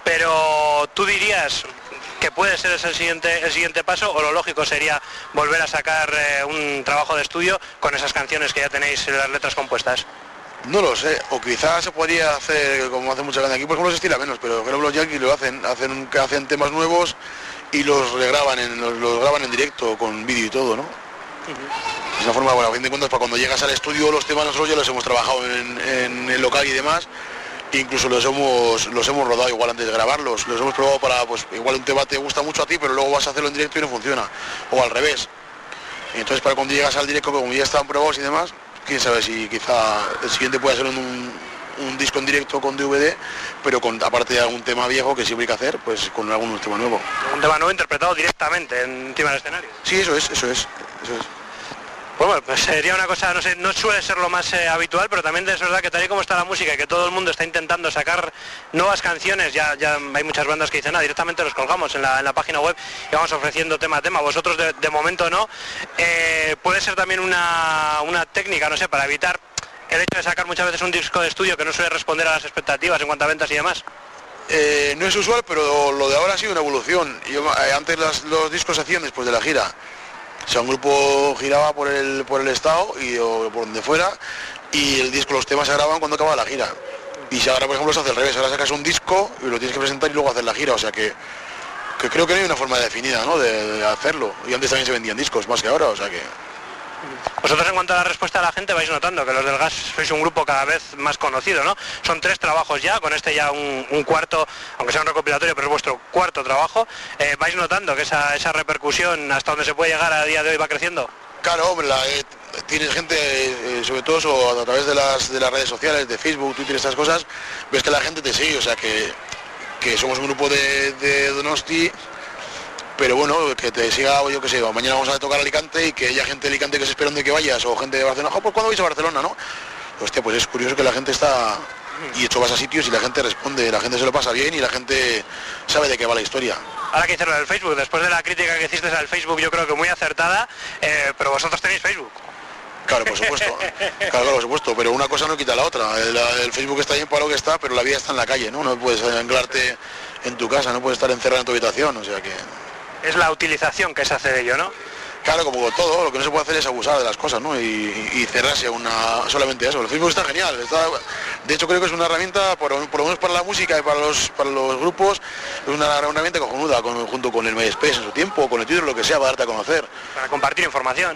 pero tú dirías que puede ser ese el siguiente, el siguiente paso, o lo lógico sería volver a sacar eh, un trabajo de estudio con esas canciones que ya tenéis las letras compuestas. No lo sé, o quizás se podría hacer como hacen mucha gente aquí, por ejemplo se estila menos, pero creo que los Yankees lo hacen, hacen, hacen temas nuevos y los regraban en, los, los graban en directo con vídeo y todo, ¿no? Uh-huh. Es una forma, bueno, a fin de cuentas, para cuando llegas al estudio los temas nosotros ya los hemos trabajado en, en el local y demás, e incluso los hemos los hemos rodado igual antes de grabarlos, los hemos probado para, pues igual un tema te gusta mucho a ti, pero luego vas a hacerlo en directo y no funciona, o al revés. Y entonces para cuando llegas al directo, como ya están probados y demás, quién sabe si quizá el siguiente pueda ser un, un disco en directo con D V D, pero con aparte de algún tema viejo que siempre hay que hacer, pues con algún tema nuevo. Un tema nuevo interpretado directamente encima del escenario. Sí, eso es, eso es, eso es. Bueno, pues sería una cosa, no sé, no suele ser lo más eh, habitual, pero también es verdad que tal y como está la música y que todo el mundo está intentando sacar nuevas canciones, ya, ya hay muchas bandas que dicen, ah, directamente los colgamos en la, en la página web y vamos ofreciendo tema a tema, vosotros de, de momento no. Eh, puede ser también una, una técnica, no sé, para evitar el hecho de sacar muchas veces un disco de estudio que no suele responder a las expectativas en cuanto a ventas y demás. Eh, no es usual, pero lo de ahora ha sido una evolución. Yo, eh, antes las, los discos se hacían después de la gira. O sea, un grupo giraba por el por el estado y o por donde fuera y el disco, los temas se grababan cuando acababa la gira. Y si ahora, por ejemplo, se hace al revés, ahora sacas un disco y lo tienes que presentar y luego hacer la gira. O sea que, que creo que no hay una forma definida, ¿no?, de, de hacerlo. Y antes también se vendían discos, más que ahora, o sea que... Vosotros, en cuanto a la respuesta de la gente, vais notando que los del Gas sois un grupo cada vez más conocido, ¿no? Son tres trabajos ya, con este ya un, un cuarto, aunque sea un recopilatorio, pero es vuestro cuarto trabajo. Eh, ¿Vais notando que esa, esa repercusión hasta donde se puede llegar a día de hoy va creciendo? Claro, hombre, la, eh, tienes gente, eh, sobre todo so, a través de las, de las redes sociales, de Facebook, Twitter, estas cosas, ves que la gente te sigue, o sea que, que somos un grupo de, de Donosti. Pero bueno, que te siga, yo qué sé, mañana vamos a tocar Alicante y que haya gente de Alicante que se espera de que vayas, o gente de Barcelona, pues ¿cuándo vais a Barcelona, no? Hostia, pues es curioso que la gente está, y hecho vas a sitios y la gente responde, la gente se lo pasa bien y la gente sabe de qué va la historia. Ahora que hicieron el Facebook, después de la crítica que hiciste al Facebook, yo creo que muy acertada, eh, pero vosotros tenéis Facebook. Claro, por supuesto, claro, claro, por supuesto, pero una cosa no quita la otra. El, el Facebook está bien para lo que está, pero la vida está en la calle, ¿no? No puedes anclarte en tu casa, no puedes estar encerrado en tu habitación, o sea que... Es la utilización que se hace de ello, ¿no? Claro, como todo, lo que no se puede hacer es abusar de las cosas, ¿no? Y, y cerrarse a una, solamente a eso. El Facebook está genial, está, de hecho creo que es una herramienta, por, por lo menos para la música y para los para los grupos, es una, una herramienta cojonuda, con, junto con el MySpace en su tiempo, con el Twitter, lo que sea, para darte a conocer. Para compartir información.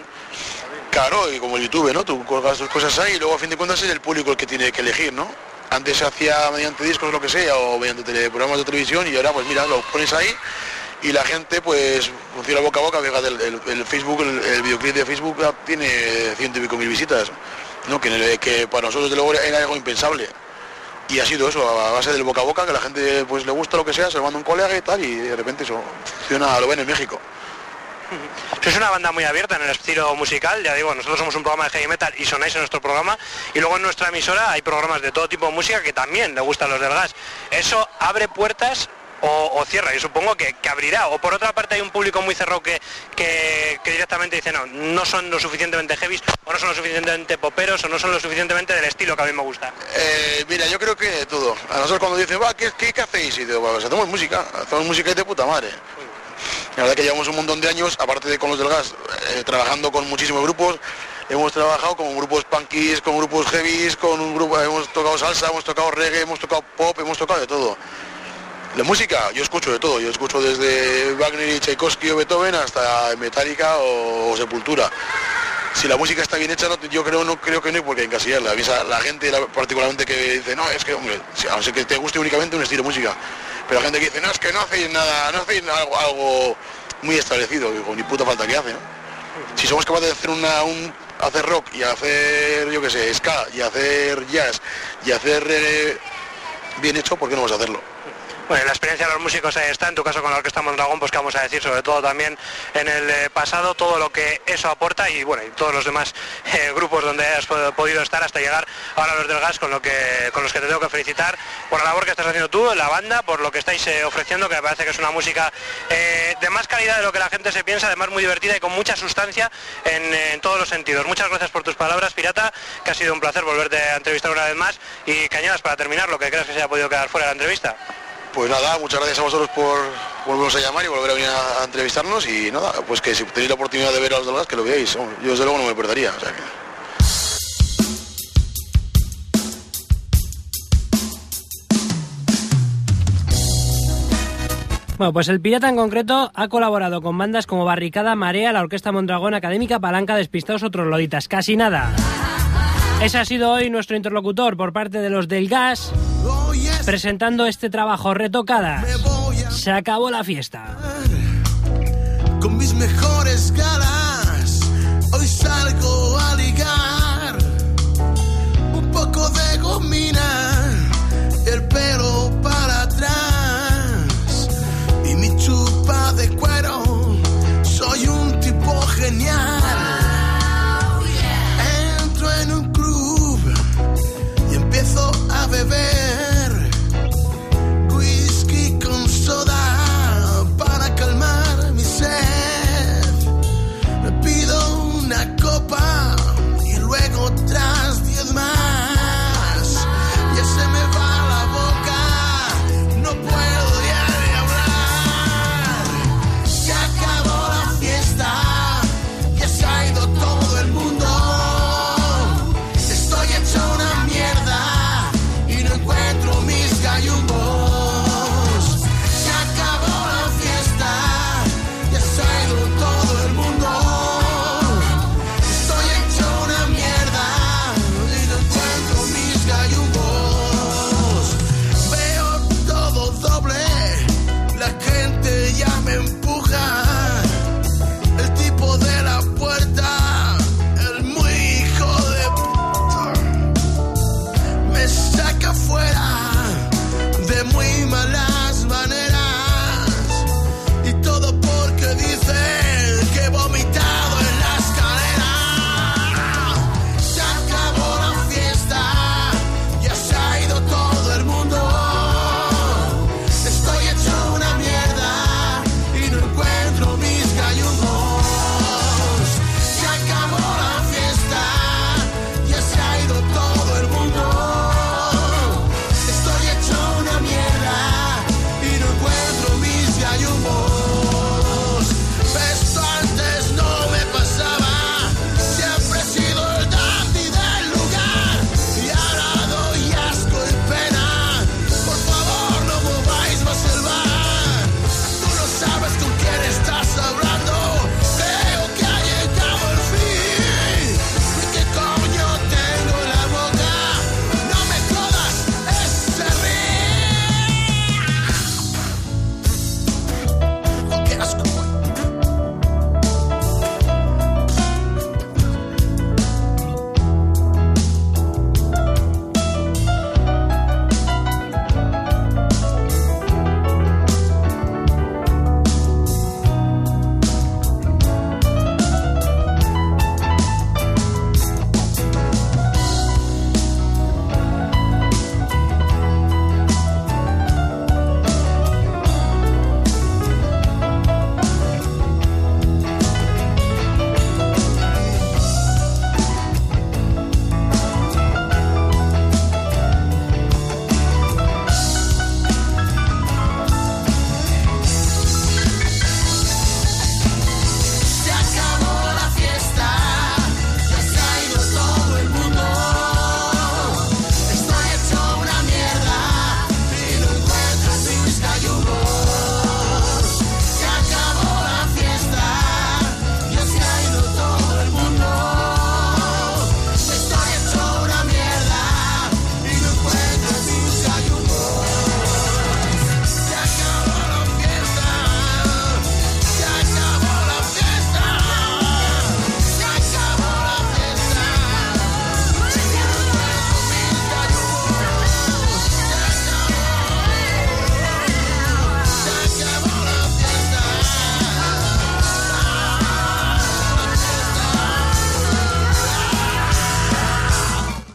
Claro, y como el YouTube, ¿no? Tú colgas tus cosas ahí y luego a fin de cuentas es el público el que tiene que elegir, ¿no? Antes se hacía mediante discos o lo que sea, o mediante tele, programas de televisión, y ahora pues mira, lo pones ahí y la gente pues funciona boca a boca. Fíjate, el, el, el Facebook, el, el videoclip de Facebook tiene ciento y pico mil visitas, ¿no? Que, que para nosotros de luego era algo impensable. Y ha sido eso, a base del boca a boca, que la gente pues le gusta lo que sea, se lo manda un colega y tal, y de repente eso funciona, lo ven en México. Sois una banda muy abierta en el estilo musical, ya digo, nosotros somos un programa de heavy metal y sonáis en nuestro programa, y luego en nuestra emisora hay programas de todo tipo de música que también le gustan los del Gas. ¿Eso abre puertas o, o cierra? Yo supongo que, que abrirá, o por otra parte hay un público muy cerrado que, que, que directamente dice no, no son lo suficientemente heavy, o no son lo suficientemente poperos, o no son lo suficientemente del estilo que a mí me gusta. Eh, mira, yo creo que todo. A nosotros cuando dicen, va, ¿qué, qué, qué hacéis? Y digo, pues hacemos música, hacemos música de puta madre. La verdad que llevamos un montón de años, aparte de con los del Gas, eh, trabajando con muchísimos grupos. Hemos trabajado con grupos punkies, con grupos heavies, con un grupo, hemos tocado salsa, hemos tocado reggae, hemos tocado pop, hemos tocado de todo. La música, yo escucho de todo, yo escucho desde Wagner y Tchaikovsky o Beethoven hasta Metallica o, o Sepultura. Si la música está bien hecha, no, yo creo, no creo que no hay por qué encasillarla. La, la gente, la, particularmente que dice, no, es que, hombre, a no ser que te guste únicamente un estilo de música. Pero la gente que dice, no, es que no hacéis nada, no hacéis algo, algo muy establecido, digo, ni puta falta que hace, ¿no? Si somos capaces de hacer una, un, hacer rock y hacer, yo qué sé, ska, y hacer jazz, y hacer reggae bien hecho, ¿por qué no vamos a hacerlo? Bueno, la experiencia de los músicos ahí está, en tu caso con la Orquesta Mondragón, pues que vamos a decir, sobre todo también en el eh, pasado, todo lo que eso aporta y bueno, y todos los demás eh, grupos donde has podido estar hasta llegar ahora a los del Gas, con lo que con los que te tengo que felicitar por la labor que estás haciendo tú, la banda, por lo que estáis eh, ofreciendo, que me parece que es una música eh, de más calidad de lo que la gente se piensa, además muy divertida y con mucha sustancia en, en todos los sentidos. Muchas gracias por tus palabras, Pirata, que ha sido un placer volverte a entrevistar una vez más, y Cañadas, para terminar, lo que creas que se haya podido quedar fuera de la entrevista. Pues nada, muchas gracias a vosotros por volvernos a llamar y volver a venir a, a entrevistarnos, y nada, pues que si tenéis la oportunidad de ver a los del Gas, que lo veáis. Yo desde luego no me perdería, o sea que... Bueno, pues el Pirata en concreto ha colaborado con bandas como Barricada, Marea, la Orquesta Mondragón, Académica, Palanca, Despistados o Trogloditas. Casi nada. Ese ha sido hoy nuestro interlocutor por parte de los del Gas, presentando este trabajo, Retocadas. Se acabó la fiesta. Con mis mejores galas, hoy salgo a ligar. Un poco de gomina, el pelo para atrás y mi chupa de cuero. Soy un tipo genial. Entro en un club y empiezo a beber whisky con soda para calmar mi sed. Me pido una copa y luego tras diez más. Ya se me va la boca, no puedo ya de hablar. Se acabó la fiesta, ya se ha ido todo el mundo. Estoy hecho una mierda y no encuentro mis gallumbos. Se acabó la fiesta, ya se ha ido todo el mundo. Estoy hecho una mierda y no encuentro mis gallumbos. Veo todo doble, la gente ya me empuja. El tipo de la puerta, el muy hijo de puta, me saca fuera de muy malas maneras, y todo porque dice que he vomitado en la escalera. Se acabó la fiesta, ya se ha ido todo el mundo. Estoy hecho una mierda y no encuentro mis gallumbos. Se acabó la fiesta, ya se ha ido todo el mundo. Estoy hecho una mierda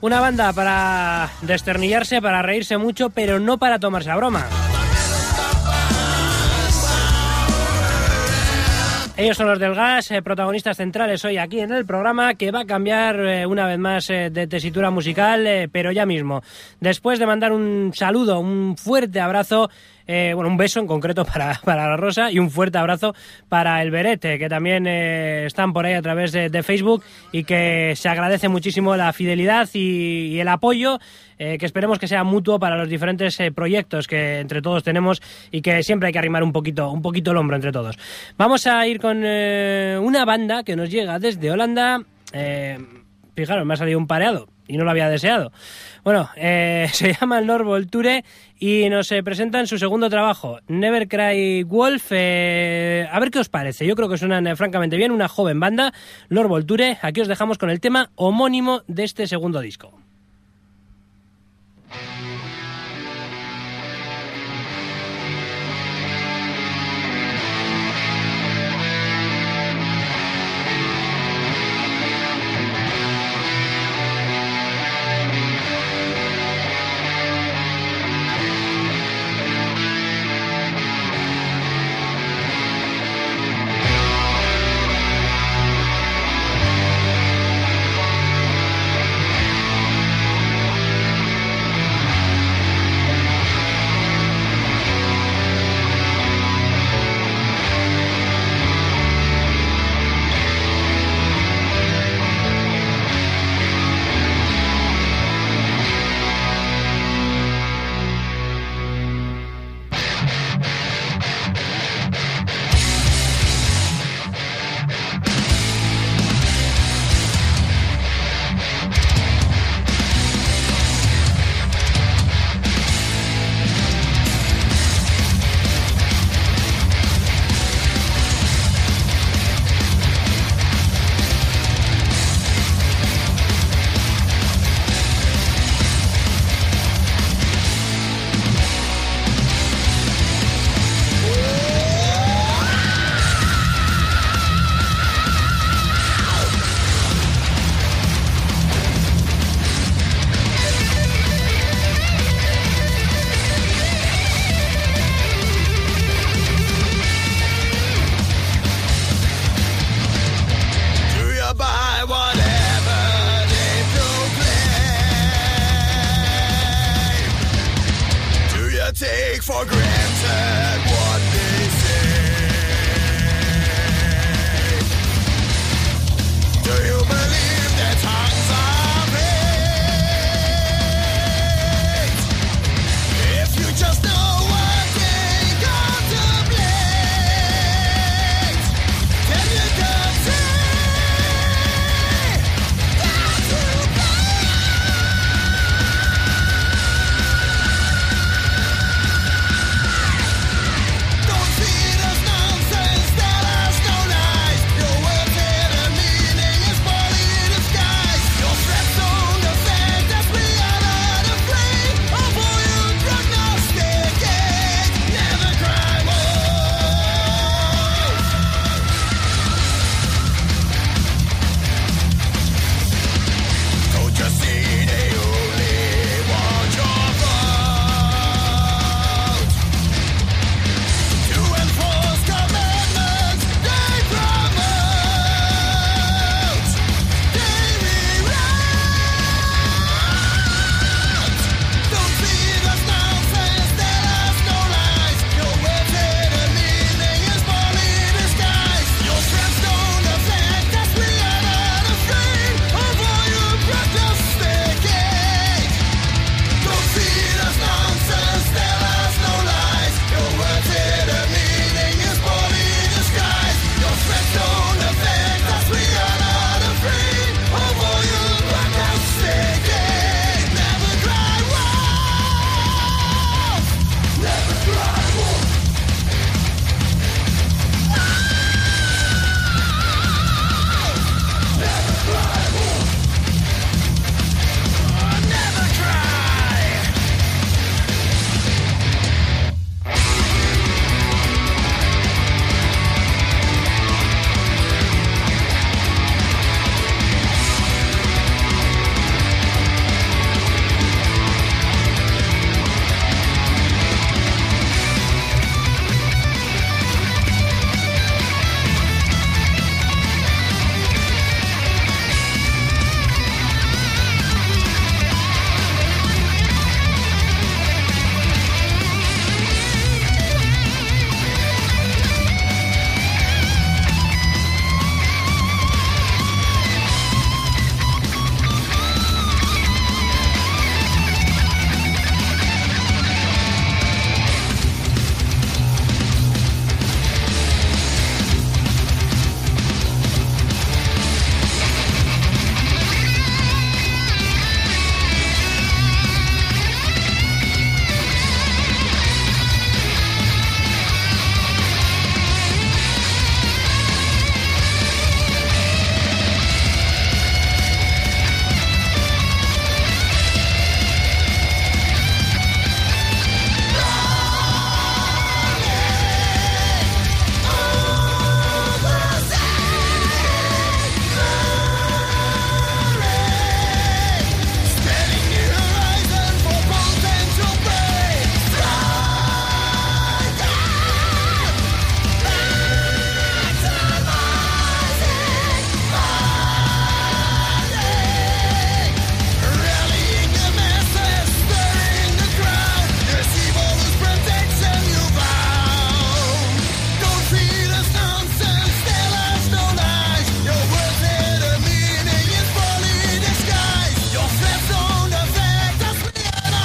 Una banda para desternillarse, para reírse mucho, pero no para tomarse a broma. Ellos son los del Gas, eh, protagonistas centrales hoy aquí en el programa, que va a cambiar eh, una vez más eh, de tesitura musical, eh, pero ya mismo. Después de mandar un saludo, un fuerte abrazo, eh, bueno, un beso en concreto para, para la Rosa y un fuerte abrazo para el Berete, que también eh, están por ahí a través de, de Facebook y que se agradece muchísimo la fidelidad y, y el apoyo, eh, que esperemos que sea mutuo para los diferentes eh, proyectos que entre todos tenemos y que siempre hay que arrimar un poquito, un poquito el hombro entre todos. Vamos a ir con eh, una banda que nos llega desde Holanda. Eh, fijaros, me ha salido un pareado y no lo había deseado. Bueno, eh, se llama el Norvolture y nos eh, presentan su segundo trabajo, Never Cry Wolf. Eh, a ver qué os parece. Yo creo que suenan eh, francamente bien, una joven banda, Norvolture. Aquí os dejamos con el tema homónimo de este segundo disco.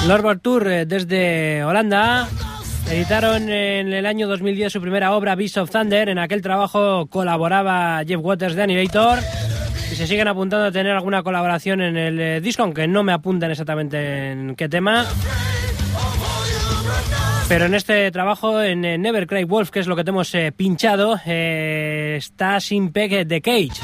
Lord World Tour eh, desde Holanda. Editaron en el año dos mil diez su primera obra, Beast of Thunder. En aquel trabajo colaboraba Jeff Waters de Annihilator. Y se siguen apuntando a tener alguna colaboración en el eh, disco, aunque no me apuntan exactamente en qué tema. Pero en este trabajo, en eh, Never Cry Wolf, que es lo que te hemos eh, pinchado, eh, está Simpeg The Cage,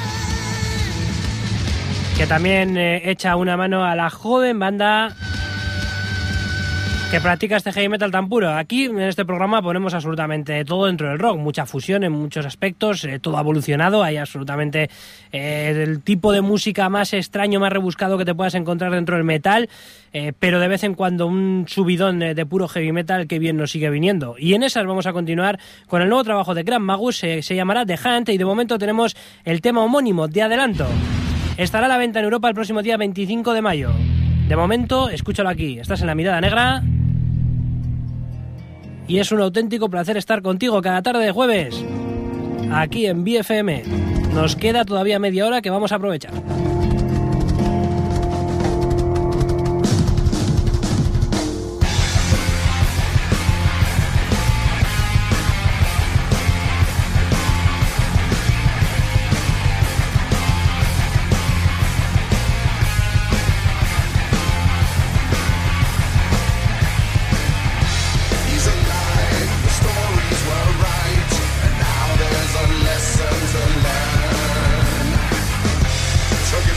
que también eh, echa una mano a la joven banda que practica este heavy metal tan puro. Aquí en este programa ponemos absolutamente todo dentro del rock, mucha fusión en muchos aspectos, eh, todo ha evolucionado, hay absolutamente eh, el tipo de música más extraño, más rebuscado que te puedas encontrar dentro del metal, eh, pero de vez en cuando un subidón de, de puro heavy metal que bien nos sigue viniendo. Y en esas vamos a continuar con el nuevo trabajo de Grand Magus, eh, se llamará The Hunt, y de momento tenemos el tema homónimo de adelanto. Estará a la venta en Europa el próximo día veinticinco de mayo. De momento, escúchalo aquí, estás en La Mirada Negra. Y es un auténtico placer estar contigo cada tarde de jueves, aquí en B F M. Nos queda todavía media hora que vamos a aprovechar. Took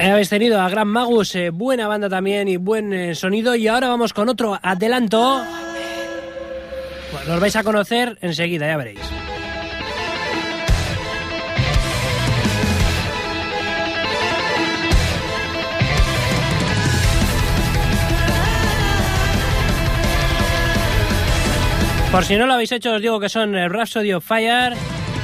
Habéis tenido a Gran Magus, eh, buena banda también y buen eh, sonido. Y ahora vamos con otro adelanto. Bueno, los vais a conocer enseguida, ya veréis. Por si no lo habéis hecho, os digo que son eh, Rhapsody of Fire.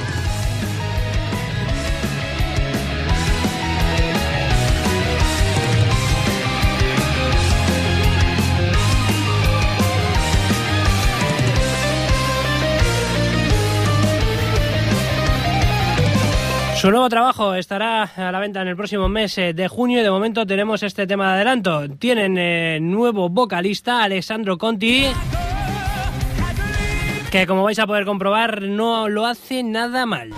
Su nuevo trabajo estará a la venta en el próximo mes de junio y de momento tenemos este tema de adelanto. Tienen eh, nuevo vocalista, Alessandro Conti, que como vais a poder comprobar no lo hace nada mal.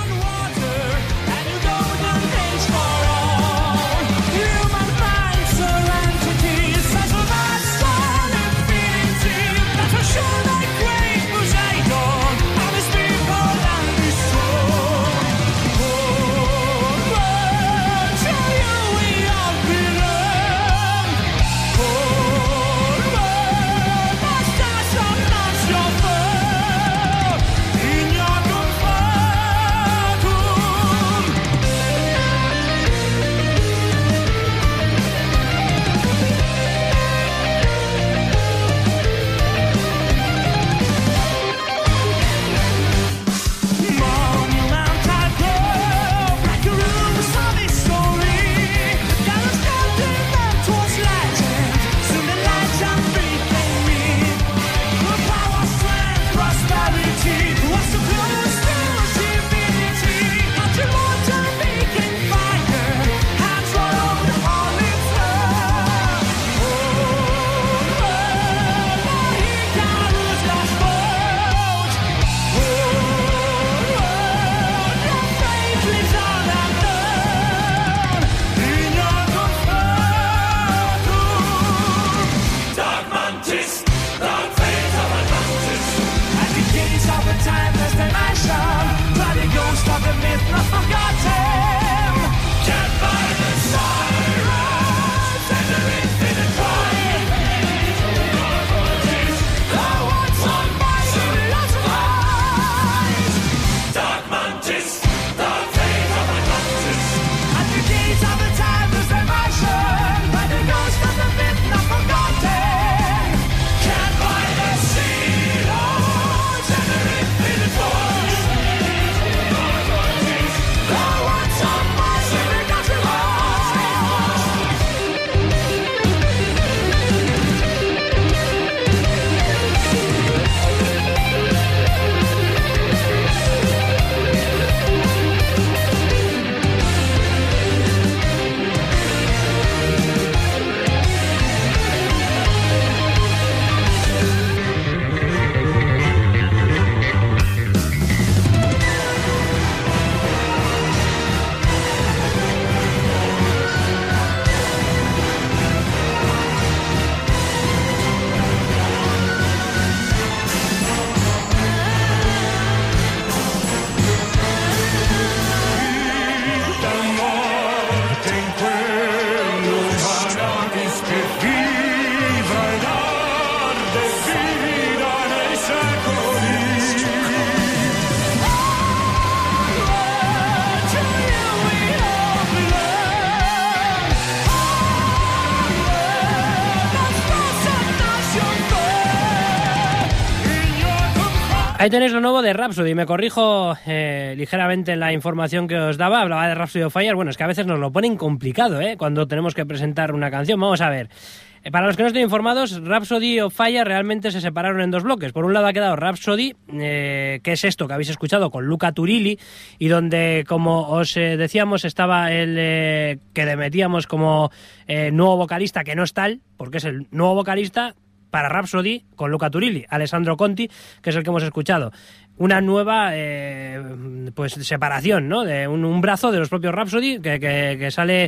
Ahí tenéis lo nuevo de Rhapsody. Me corrijo eh, ligeramente en la información que os daba. Hablaba de Rhapsody of Fire. Bueno, es que a veces nos lo ponen complicado, ¿eh? Cuando tenemos que presentar una canción. Vamos a ver. Eh, para los que no estén informados, Rhapsody of Fire realmente se separaron en dos bloques. Por un lado ha quedado Rhapsody, eh, que es esto que habéis escuchado con Luca Turilli, y donde, como os eh, decíamos, estaba el eh, que le metíamos como eh, nuevo vocalista, que no es tal, porque es el nuevo vocalista para Rhapsody con Luca Turilli, Alessandro Conti, que es el que hemos escuchado. Una nueva eh, pues separación, ¿no? De un, un brazo de los propios Rhapsody que, que, que sale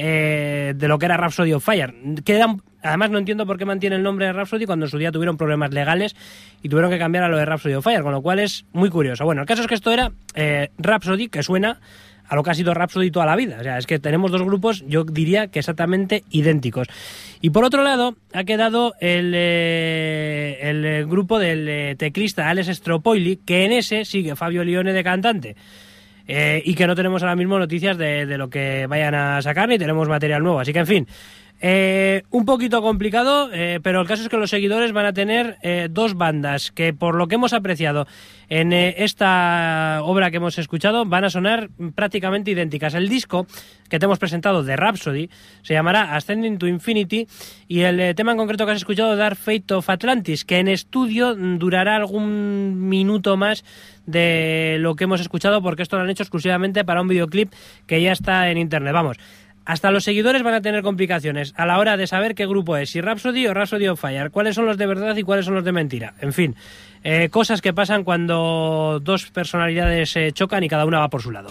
eh, de lo que era Rhapsody of Fire. Quedan, además no entiendo por qué mantiene el nombre de Rhapsody cuando en su día tuvieron problemas legales y tuvieron que cambiar a lo de Rhapsody of Fire, con lo cual es muy curioso. Bueno, el caso es que esto era eh, Rhapsody, que suena a lo que ha sido Rhapsody toda la vida. O sea, es que tenemos dos grupos, yo diría que exactamente idénticos. Y por otro lado, ha quedado el, eh, el grupo del eh, teclista Alex Stropoili, que en ese sigue Fabio Lione de cantante. Eh, y que no tenemos ahora mismo noticias de, de lo que vayan a sacar, ni tenemos material nuevo. Así que, en fin, eh, un poquito complicado, eh, pero el caso es que los seguidores van a tener eh, dos bandas que, por lo que hemos apreciado en eh, esta obra que hemos escuchado, van a sonar prácticamente idénticas. El disco que te hemos presentado de Rhapsody se llamará Ascending to Infinity, y el eh, tema en concreto que has escuchado, Dark Fate of Atlantis, que en estudio durará algún minuto más de lo que hemos escuchado, porque esto lo han hecho exclusivamente para un videoclip que ya está en internet. Vamos, hasta los seguidores van a tener complicaciones a la hora de saber qué grupo es, si Rhapsody o Rhapsody of Fire, cuáles son los de verdad y cuáles son los de mentira. En fin, eh, cosas que pasan cuando dos personalidades se eh, chocan y cada una va por su lado.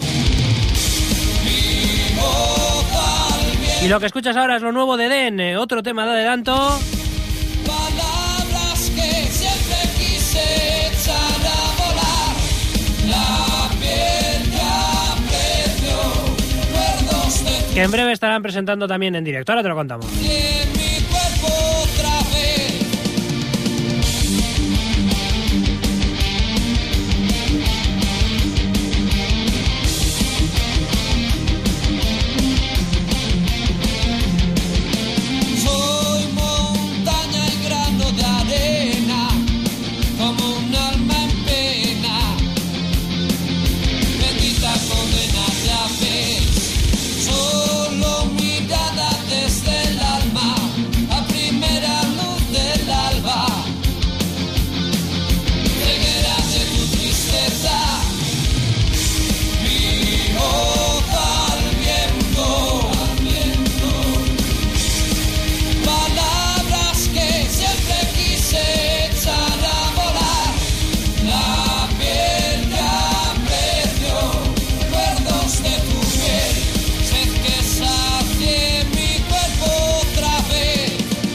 Y lo que escuchas ahora es lo nuevo de Den, eh, otro tema de adelanto. Palabras que siempre quise echar a volar, la piel ya perdió recuerdos de que en breve estarán presentando también en directo. Ahora te lo contamos. de mi cuerpo otra vez. Soy montaña y grano de arena, como un alma en pena. Bendita condena ya ves, solo mirada desde el alma, a primera luz del alba. Ceguera de tu tristeza, mi hoja al viento, al viento. Palabras que siempre quise echar a volar, la piel ya perdió recuerdos de tu piel, sed que sacie mi cuerpo otra vez.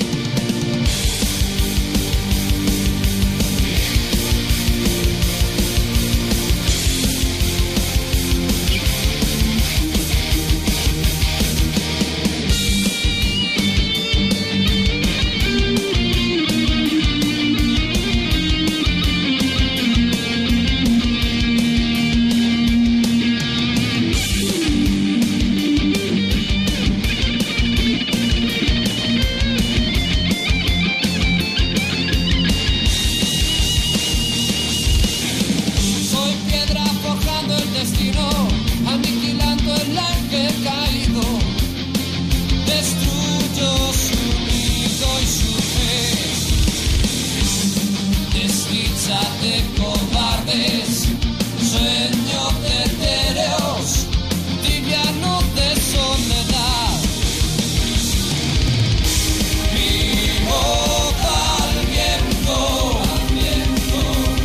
Soy piedra forjando el destino, aniquilando el ángel caído. Destruyo su nido y su fe. Desdicha de cobardes, sueño de etéreos, tibiano de soledad. Mi hoja al viento, al viento.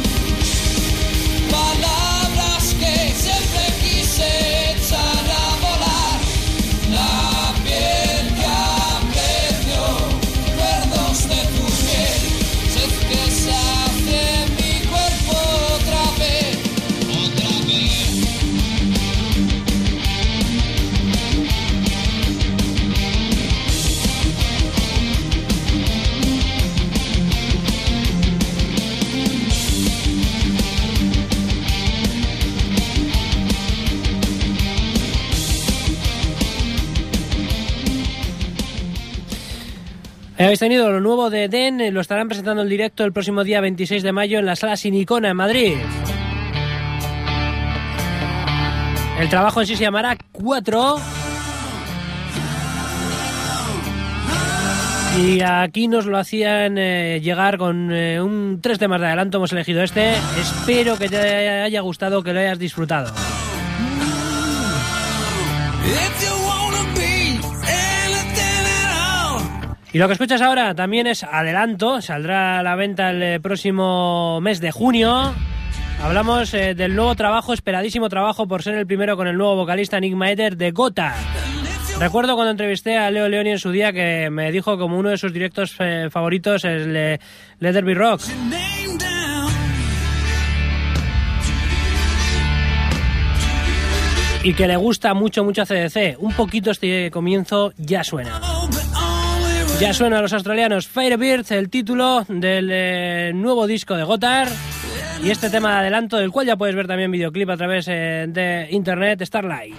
Palabras que siempre quise echar a volar, la piel ya perdió recuerdos de tu piel, sed que sacie mi cuerpo otra vez, otra vez. Eh, Habéis tenido lo nuevo de Den, eh, lo estarán presentando en directo el próximo día veintiséis de mayo en la Sala Sinicona en Madrid. El trabajo en sí se llamará cuatro. Y aquí nos lo hacían eh, llegar con eh, un tres temas de adelanto. Hemos elegido este. Espero que te haya gustado, que lo hayas disfrutado. If you wanna be anything at all. Y lo que escuchas ahora también es adelanto. Saldrá a la venta el eh, próximo mes de junio. Hablamos eh, del nuevo trabajo, esperadísimo trabajo por ser el primero con el nuevo vocalista Nick Maeder de Gotthard. Recuerdo cuando entrevisté a Leo Leoni en su día que me dijo como uno de sus directos eh, favoritos es le, Let There Be Rock. y que le gusta mucho, mucho a C D C. Un poquito este comienzo ya suena. Ya suena a los australianos Firebird, el título del eh, nuevo disco de Gotthard. Y este tema de adelanto, del cual ya puedes ver también videoclip a través eh, de internet, Starlight.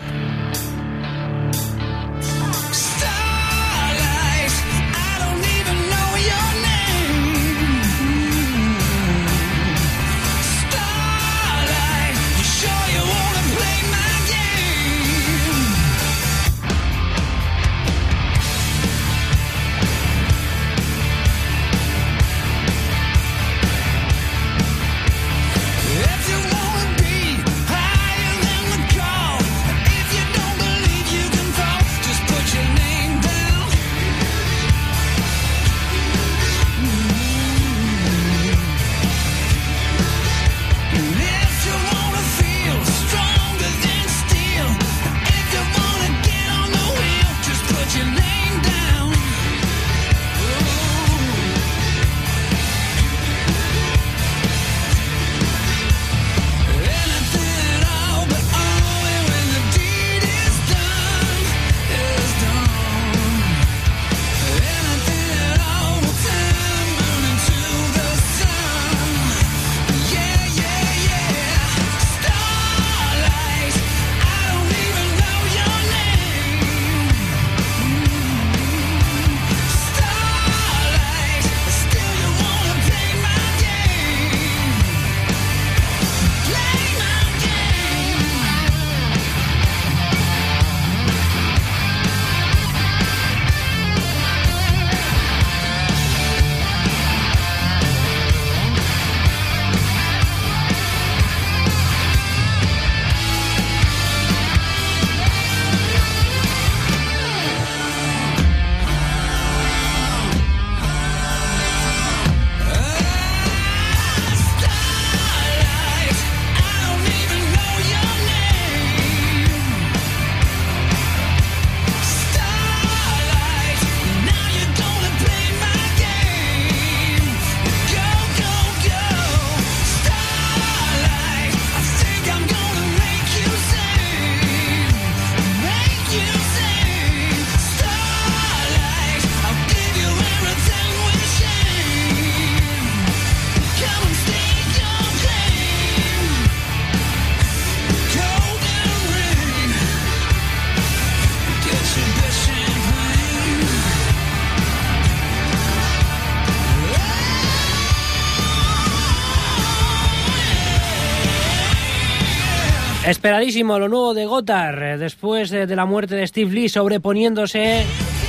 Esperadísimo lo nuevo de Gotthard, después de, de la muerte de Steve Lee, sobreponiéndose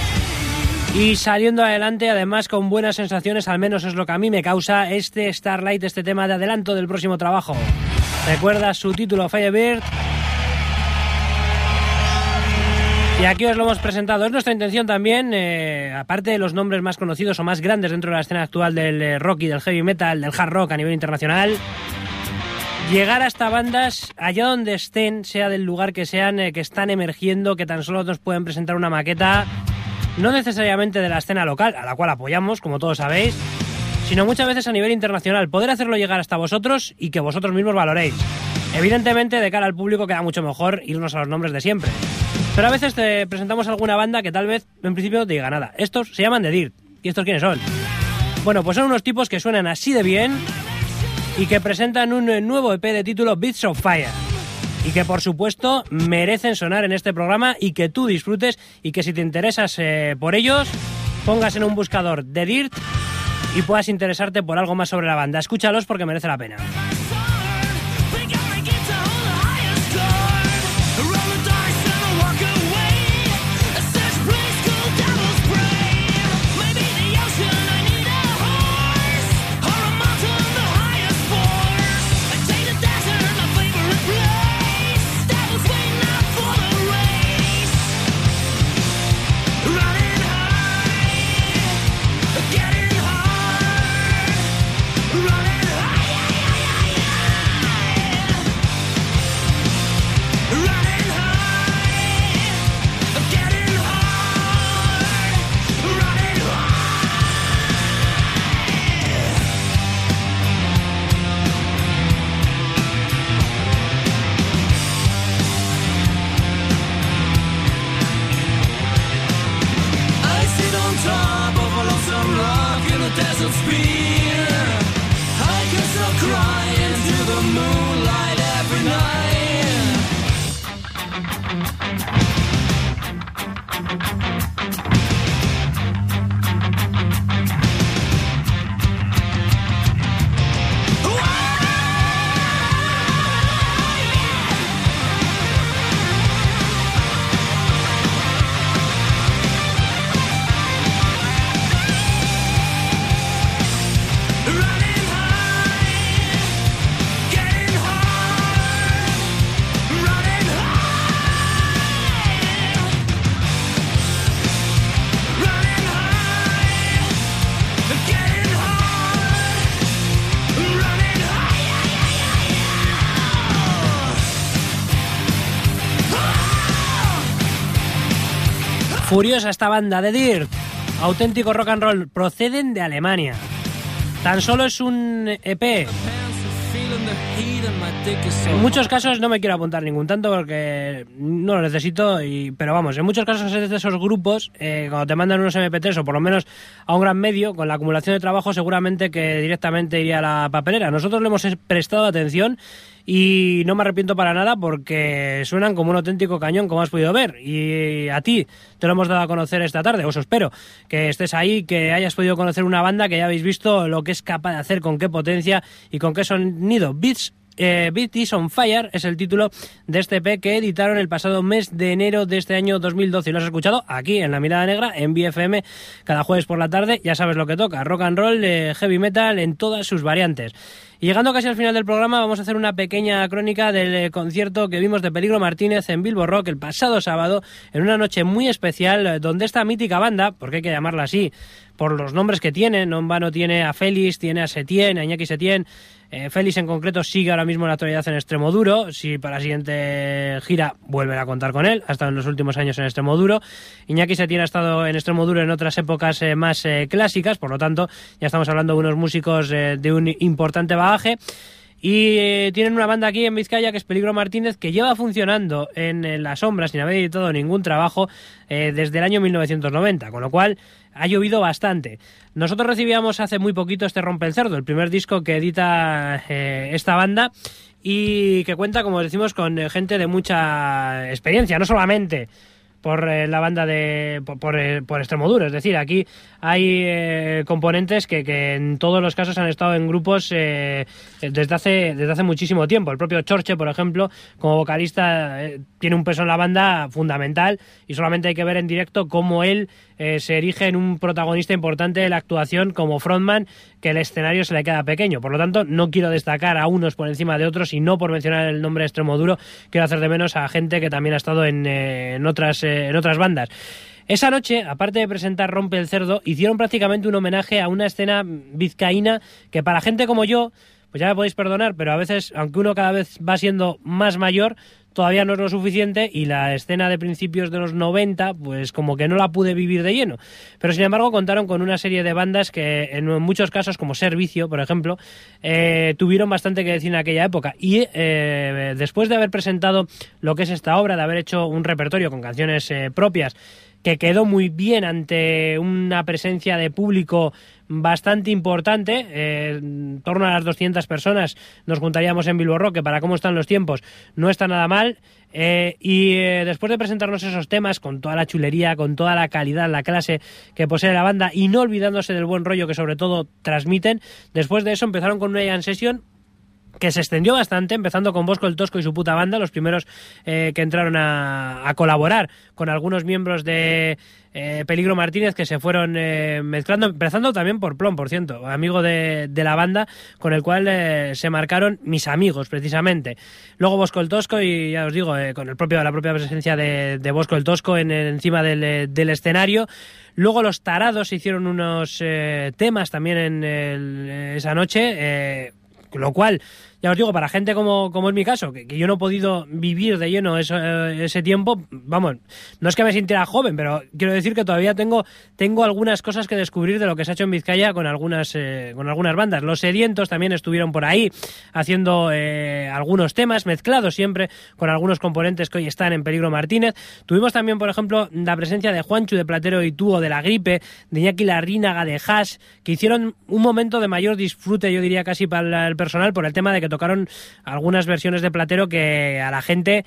y saliendo adelante, además con buenas sensaciones, al menos es lo que a mí me causa este Starlight, este tema de adelanto del próximo trabajo. ¿Recuerdas su título, Firebird? Y aquí os lo hemos presentado. Es nuestra intención también, eh, aparte de los nombres más conocidos o más grandes dentro de la escena actual del eh, rock y del heavy metal, del hard rock a nivel internacional, llegar hasta bandas allá donde estén, sea del lugar que sean, eh, que están emergiendo, que tan solo nos pueden presentar una maqueta, no necesariamente de la escena local, a la cual apoyamos, como todos sabéis, sino muchas veces a nivel internacional. Poder hacerlo llegar hasta vosotros y que vosotros mismos valoréis. Evidentemente, de cara al público queda mucho mejor irnos a los nombres de siempre. Pero a veces te presentamos alguna banda que tal vez en principio no te diga nada. Estos se llaman The Dirt. ¿Y estos quiénes son? Bueno, pues son unos tipos que suenan así de bien y que presentan un nuevo E P de título Beats of Fire. Y que por supuesto merecen sonar en este programa y que tú disfrutes y que si te interesas eh, por ellos, pongas en un buscador The Dirt y puedas interesarte por algo más sobre la banda. Escúchalos porque merece la pena. Furiosa esta banda de Dirt, auténtico rock and roll, proceden de Alemania. Tan solo es un E P. En muchos casos no me quiero apuntar ningún tanto porque no lo necesito, y, pero vamos, en muchos casos es de esos grupos, eh, cuando te mandan unos eme pe tres o por lo menos a un gran medio, con la acumulación de trabajo seguramente que directamente iría a la papelera. Nosotros le hemos prestado atención y no me arrepiento para nada porque suenan como un auténtico cañón, como has podido ver, y a ti te lo hemos dado a conocer esta tarde. Os espero que estés ahí, que hayas podido conocer una banda que ya habéis visto lo que es capaz de hacer, con qué potencia y con qué sonido. Beats Eh, Beat is on Fire es el título de este E P que editaron el pasado mes de enero de este año dos mil doce, y lo has escuchado aquí en La Mirada Negra, en B F M, cada jueves por la tarde. Ya sabes lo que toca, rock and roll, eh, heavy metal en todas sus variantes. Y llegando casi al final del programa, vamos a hacer una pequeña crónica del eh, concierto que vimos de Peligro Martínez en Bilbo Rock el pasado sábado, en una noche muy especial, eh, donde esta mítica banda, porque hay que llamarla así por los nombres que tiene, no en vano tiene a Félix, tiene a Setién, a Iñaki Setién. Eh, Félix en concreto sigue ahora mismo en la actualidad en Extremoduro. Si para la siguiente gira vuelven a contar con él, ha estado en los últimos años en Extremoduro. Iñaki Setién ha estado en Extremoduro en otras épocas eh, más eh, clásicas, por lo tanto ya estamos hablando de unos músicos eh, de un importante bagaje. Y eh, tienen una banda aquí en Vizcaya que es Peligro Martínez, que lleva funcionando en, en la sombra sin haber editado ningún trabajo eh, desde el año mil novecientos noventa, con lo cual ha llovido bastante. Nosotros recibíamos hace muy poquito este Rompe el Cerdo, el primer disco que edita eh, esta banda, y que cuenta, como decimos, con eh, gente de mucha experiencia, no solamente por eh, la banda de por, por, eh, por Extremoduro. Es decir, aquí hay eh, componentes que, que en todos los casos han estado en grupos eh, desde hace desde hace muchísimo tiempo. El propio Chorche, por ejemplo, como vocalista, eh, tiene un peso en la banda fundamental, y solamente hay que ver en directo cómo él eh, se erige en un protagonista importante de la actuación como frontman, que el escenario se le queda pequeño. Por lo tanto, no quiero destacar a unos por encima de otros, y no por mencionar el nombre de Extremoduro quiero hacer de menos a gente que también ha estado en, eh, en otras eh, en otras bandas. Esa noche, aparte de presentar Rompe el Cerdo, hicieron prácticamente un homenaje a una escena vizcaína que, para gente como yo, pues ya me podéis perdonar, pero a veces, aunque uno cada vez va siendo más mayor, todavía no es lo suficiente, y la escena de principios de los noventa, pues como que no la pude vivir de lleno. Pero sin embargo contaron con una serie de bandas que en muchos casos, como Servicio, por ejemplo, eh, tuvieron bastante que decir en aquella época. Y eh, después de haber presentado lo que es esta obra, de haber hecho un repertorio con canciones eh, propias, que quedó muy bien ante una presencia de público bastante importante, eh, en torno a las doscientas personas nos juntaríamos en Bilbo Rock, que para cómo están los tiempos no está nada mal. Eh, y eh, después de presentarnos esos temas con toda la chulería, con toda la calidad, la clase que posee la banda, y no olvidándose del buen rollo que sobre todo transmiten, después de eso empezaron con una jam session que se extendió bastante, empezando con Bosco el Tosco y su puta banda, los primeros eh, que entraron a, a colaborar con algunos miembros de eh, Peligro Martínez, que se fueron eh, mezclando, empezando también por Plom, por cierto, amigo de, de la banda, con el cual eh, se marcaron mis amigos, precisamente. Luego Bosco el Tosco, y ya os digo, eh, con el propio, la propia presencia de, de Bosco el Tosco en, encima del, del escenario. Luego los Tarados hicieron unos eh, temas también en el, esa noche, eh, lo cual, ya os digo, para gente como, como es mi caso, que, que yo no he podido vivir de lleno eso, eh, ese tiempo, vamos, no es que me sintiera joven, pero quiero decir que todavía tengo, tengo algunas cosas que descubrir de lo que se ha hecho en Vizcaya con algunas, eh, con algunas bandas. Los Sedientos también estuvieron por ahí haciendo eh, algunos temas, mezclados siempre con algunos componentes que hoy están en Peligro Martínez. Tuvimos también, por ejemplo, la presencia de Juanchu de Platero y Tú, o de La Gripe, de Iñaki Larrínaga de Hash, que hicieron un momento de mayor disfrute, yo diría casi para el personal, por el tema de que tocaron algunas versiones de Platero que a la gente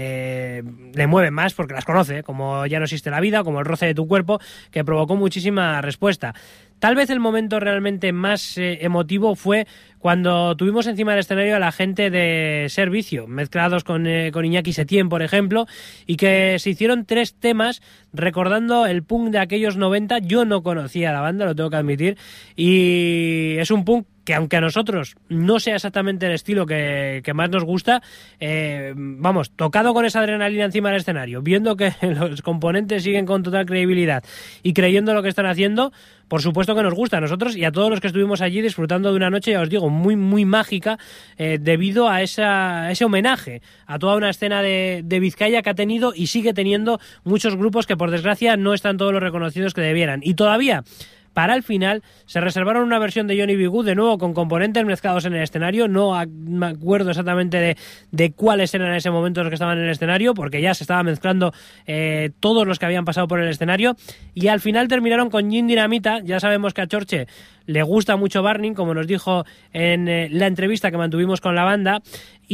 eh, le mueven más porque las conoce, como Ya no existe la vida, como El roce de tu cuerpo, que provocó muchísima respuesta. Tal vez el momento realmente más eh, emotivo fue cuando tuvimos encima del escenario a la gente de Servicio, mezclados con, eh, con Iñaki Setién, por ejemplo, y que se hicieron tres temas recordando el punk de aquellos noventa. Yo no conocía la banda, lo tengo que admitir, y es un punk que aunque a nosotros no sea exactamente el estilo que, que más nos gusta, eh, vamos, tocado con esa adrenalina encima del escenario, viendo que los componentes siguen con total credibilidad y creyendo lo que están haciendo, por supuesto que nos gusta a nosotros y a todos los que estuvimos allí disfrutando de una noche, ya os digo, muy muy mágica, eh, debido a esa, ese homenaje a toda una escena de, de Vizcaya que ha tenido y sigue teniendo muchos grupos que por desgracia no están todos los reconocidos que debieran. Y todavía, para el final, se reservaron una versión de Johnny B. Good, de nuevo con componentes mezclados en el escenario. No a, me acuerdo exactamente de, de cuáles eran en ese momento los que estaban en el escenario, porque ya se estaban mezclando eh, todos los que habían pasado por el escenario. Y al final terminaron con Jim Dinamita. Ya sabemos que a Chorche le gusta mucho Burning, como nos dijo en eh, la entrevista que mantuvimos con la banda.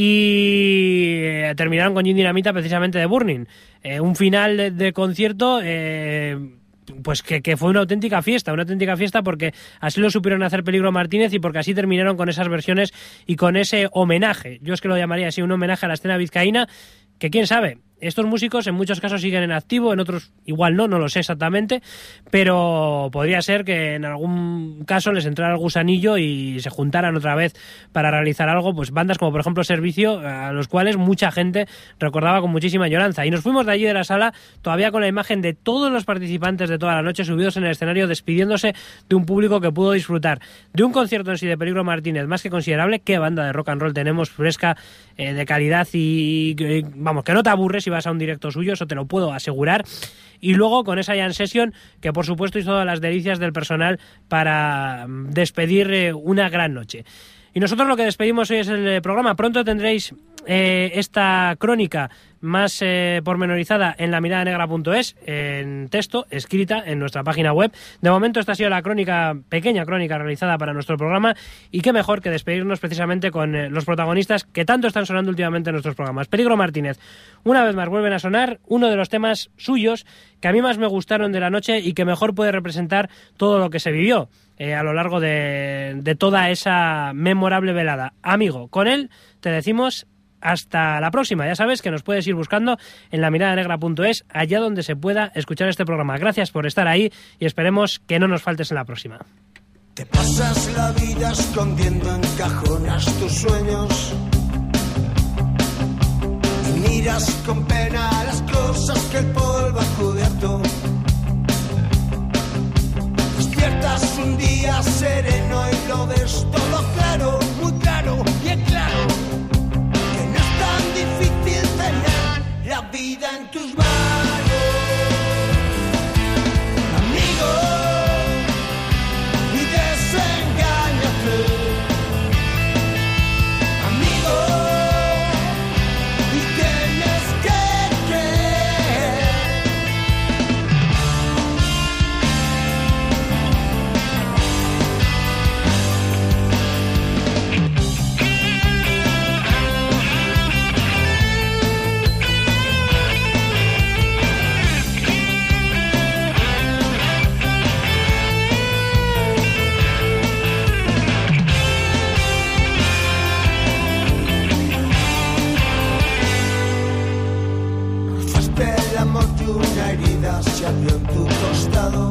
Y eh, terminaron con Jim Dinamita precisamente de Burning. Eh, un final de, de concierto... Eh, pues que, que fue una auténtica fiesta, una auténtica fiesta porque así lo supieron hacer Peligro Martínez y porque así terminaron con esas versiones y con ese homenaje. Yo es que lo llamaría así, un homenaje a la escena vizcaína, que quién sabe, estos músicos en muchos casos siguen en activo, en otros igual no, no lo sé exactamente, pero podría ser que en algún caso les entrara el gusanillo y se juntaran otra vez para realizar algo, pues bandas como por ejemplo Servicio, a los cuales mucha gente recordaba con muchísima añoranza. Y nos fuimos de allí de la sala todavía con la imagen de todos los participantes de toda la noche subidos en el escenario, despidiéndose de un público que pudo disfrutar de un concierto en sí de Peligro Martínez más que considerable. Qué banda de rock and roll tenemos, fresca, eh, de calidad y, y vamos, que no te aburres si vas a un directo suyo, eso te lo puedo asegurar. Y luego con esa jam session que por supuesto hizo todas las delicias del personal para despedir eh, una gran noche. Y nosotros lo que despedimos hoy es el programa. Pronto tendréis eh, esta crónica más eh, pormenorizada en la mirada negra punto es, en texto, escrita en nuestra página web. De momento esta ha sido la crónica, pequeña crónica realizada para nuestro programa, y qué mejor que despedirnos precisamente con eh, los protagonistas que tanto están sonando últimamente en nuestros programas. Peligro Martínez, una vez más vuelven a sonar uno de los temas suyos que a mí más me gustaron de la noche y que mejor puede representar todo lo que se vivió eh, a lo largo de, de toda esa memorable velada. Amigo, con él te decimos hasta la próxima. Ya sabes que nos puedes ir buscando en la mirada negra punto es, allá donde se pueda escuchar este programa. Gracias por estar ahí y esperemos que no nos faltes en la próxima. Te pasas la vida escondiendo en cajonas tus sueños y miras con pena las cosas que el polvo ha cubierto. Despiertas un día sereno y lo ves todo claro, muy claro, bien claro. Difícil tener la vida en tus manos, amigo, y desengáñate, amigo, y tienes que creer. Una herida se abrió en tu costado.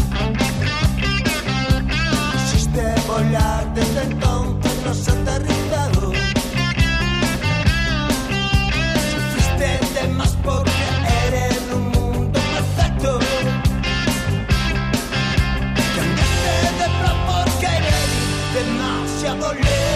Quisiste volar, desde entonces no has aterrizado. Sufriste de más por creer en un mundo perfecto. Cambiaste de plan por querer demasiado lejos.